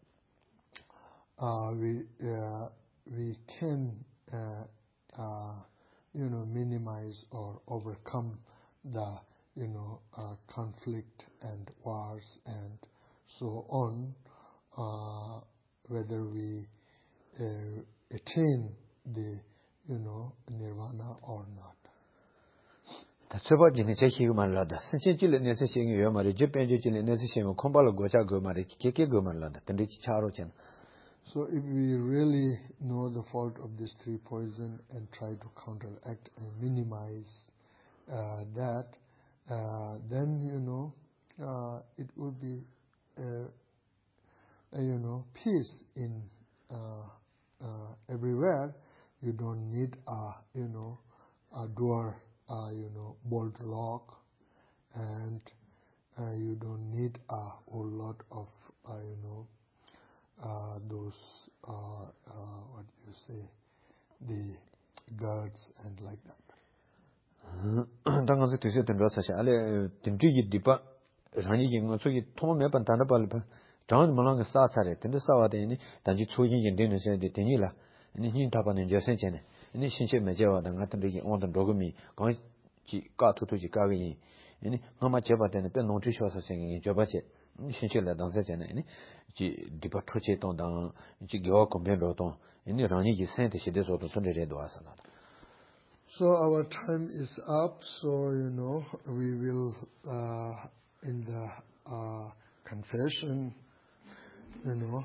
uh, we, uh, we can, uh, uh, you know, minimize or overcome the, you know, uh, conflict and wars and so on, uh, whether we uh, attain the, you know, nirvana or not. Tsoba jine chechi gu man la da sinchen chile ne se sing yo mari jepen je chile ne se sing ko kombal go cha go mari keke go man la da tende chi charo chen. So if we really know the fault of these three poison and try to counteract and minimize uh, that, uh, then, you know, uh, it will be, uh, uh, you know, peace in uh, uh, everywhere. You don't need a, you know, a door, uh, you know, bolt lock, and uh, you don't need a whole lot of, uh, you know, uh, those, uh, uh, what do you say, the guards and like that. Dangan se tuse ten rasa sha ale tin tu yi dipa rani yi ngo so yi thoma me ban tan ba le ba jang mo lang sa sa re ten sa wa de ni dan ji chu yin yin de ne se de ten yi la ni yin ta ba ne je sen chen ne ni xin che me je wa da nga ten de yi on den ro ge mi gang ji ka tu tu ji ka ge yin ni nga ma je ba de ne pe nong chi sho sa sen yin je ba che ni xin che la dang se chen ne ni ji dipa chu che tong dang ji ge wa kom ben ro tong ni rani ji sen de shi de so to son de re do sa la. So our time is up, so, you know, we will, uh, in the uh, confession, you know,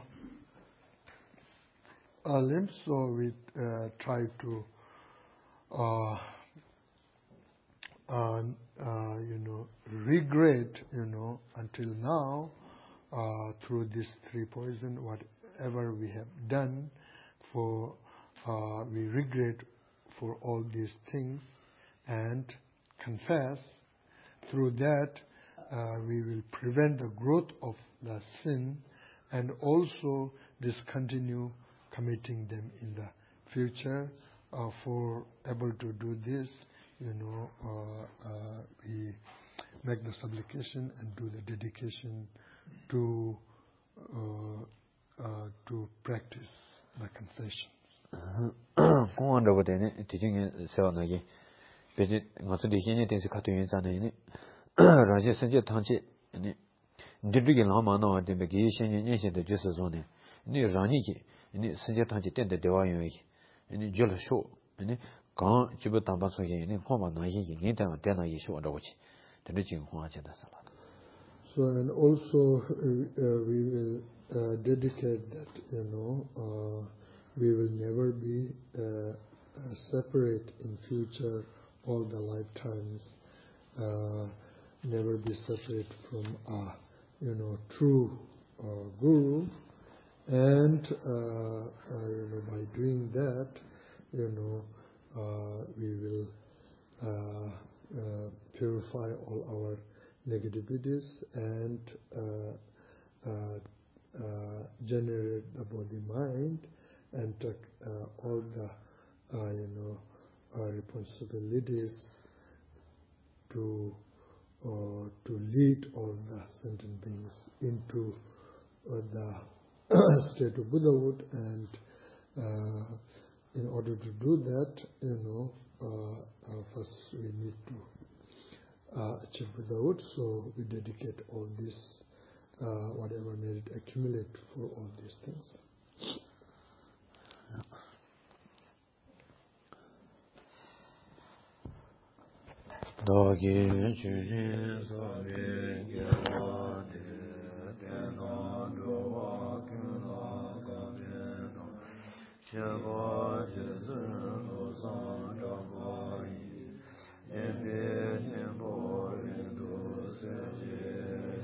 Alim, so we uh, try to, uh, uh, uh, you know, regret, you know, until now, uh, through this three poison, whatever we have done, for, uh, we regret for all these things and confess. Through that, uh, we will prevent the growth of the sin and also discontinue committing them in the future. Uh, for able to do this, you know, uh, uh, we make the supplication and do the dedication to uh, uh, to practice the confession. Kung anda wade ne tijing sewa nagi peje ngasu de hinya tensi khatu yin sa ne raje sanje thangche ne ndigi la ma na de be gi shen yin shen de jese zo ne ni rani ki ni sanje thangche ten de dewa yin yi ni jol sho ni gang jibu tan ba so yin ni ho ma na yi yi ni dan de na yi sho da wo chi de jing hua che da sa la. So and also uh, we will uh, dedicate that, you know, uh, we will never be uh, uh, separate in future, all the lifetimes, uh, never be separate from a, you know, true uh, guru, and uh, uh, you know, by doing that, you know, uh, we will uh, uh, purify all our negativities and uh, uh, uh, generate the body mind and take uh, all the uh, you know uh, responsibilities to uh, to lead all the sentient beings into uh, the state of Buddhahood, and uh, in order to do that, you know, uh, uh, first we need to uh, achieve Buddhahood. So we dedicate all this, uh, whatever merit accumulate for all these things. Dāgī chūjī sāvī gyāvā dē tēnā dōvā kyunā kāpē nō chēvā jēsū dōsān dāvā yī yēpē nyēmbō rīndō sējē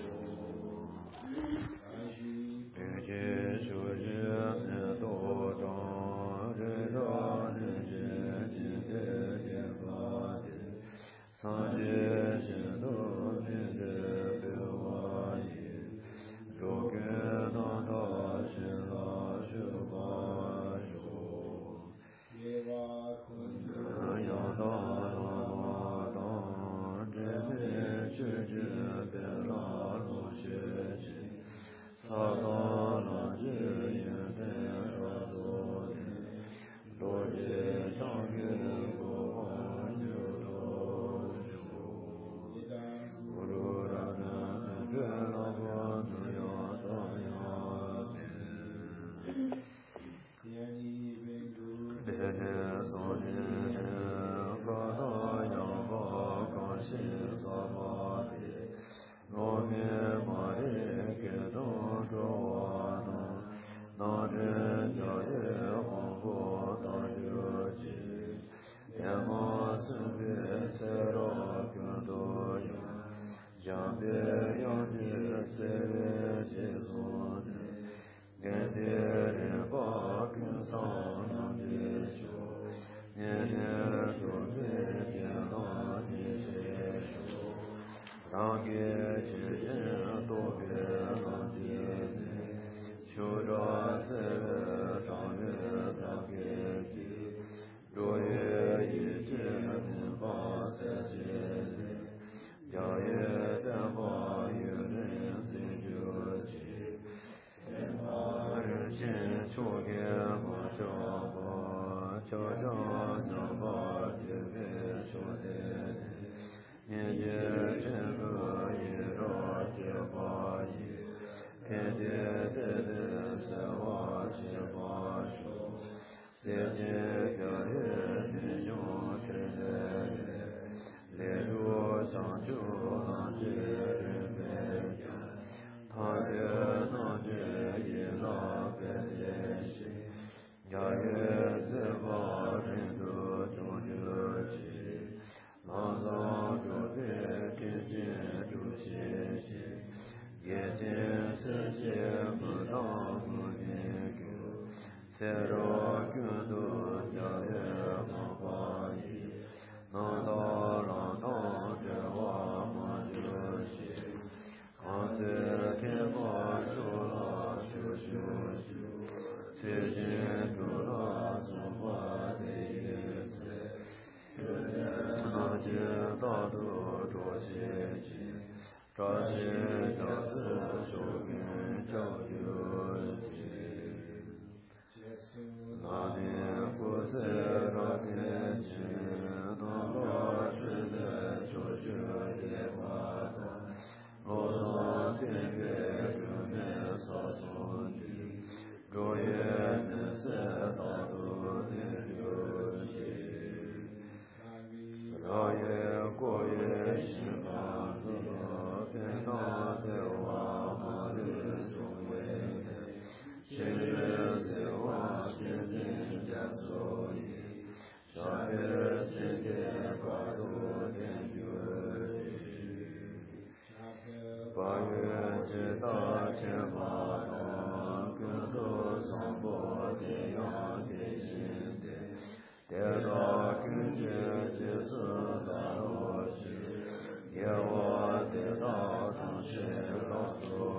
shō pēkē chūjī nē tō chāng rē rā nē jē jī tē gyāvā Sanje jino ninde bewayi, joke nanda shila shubha yo. Yeva kunja yada namada, jene chuje bela lo shechi, sadana je yede razode, loje change gowa yudo. 也我得到当时老祖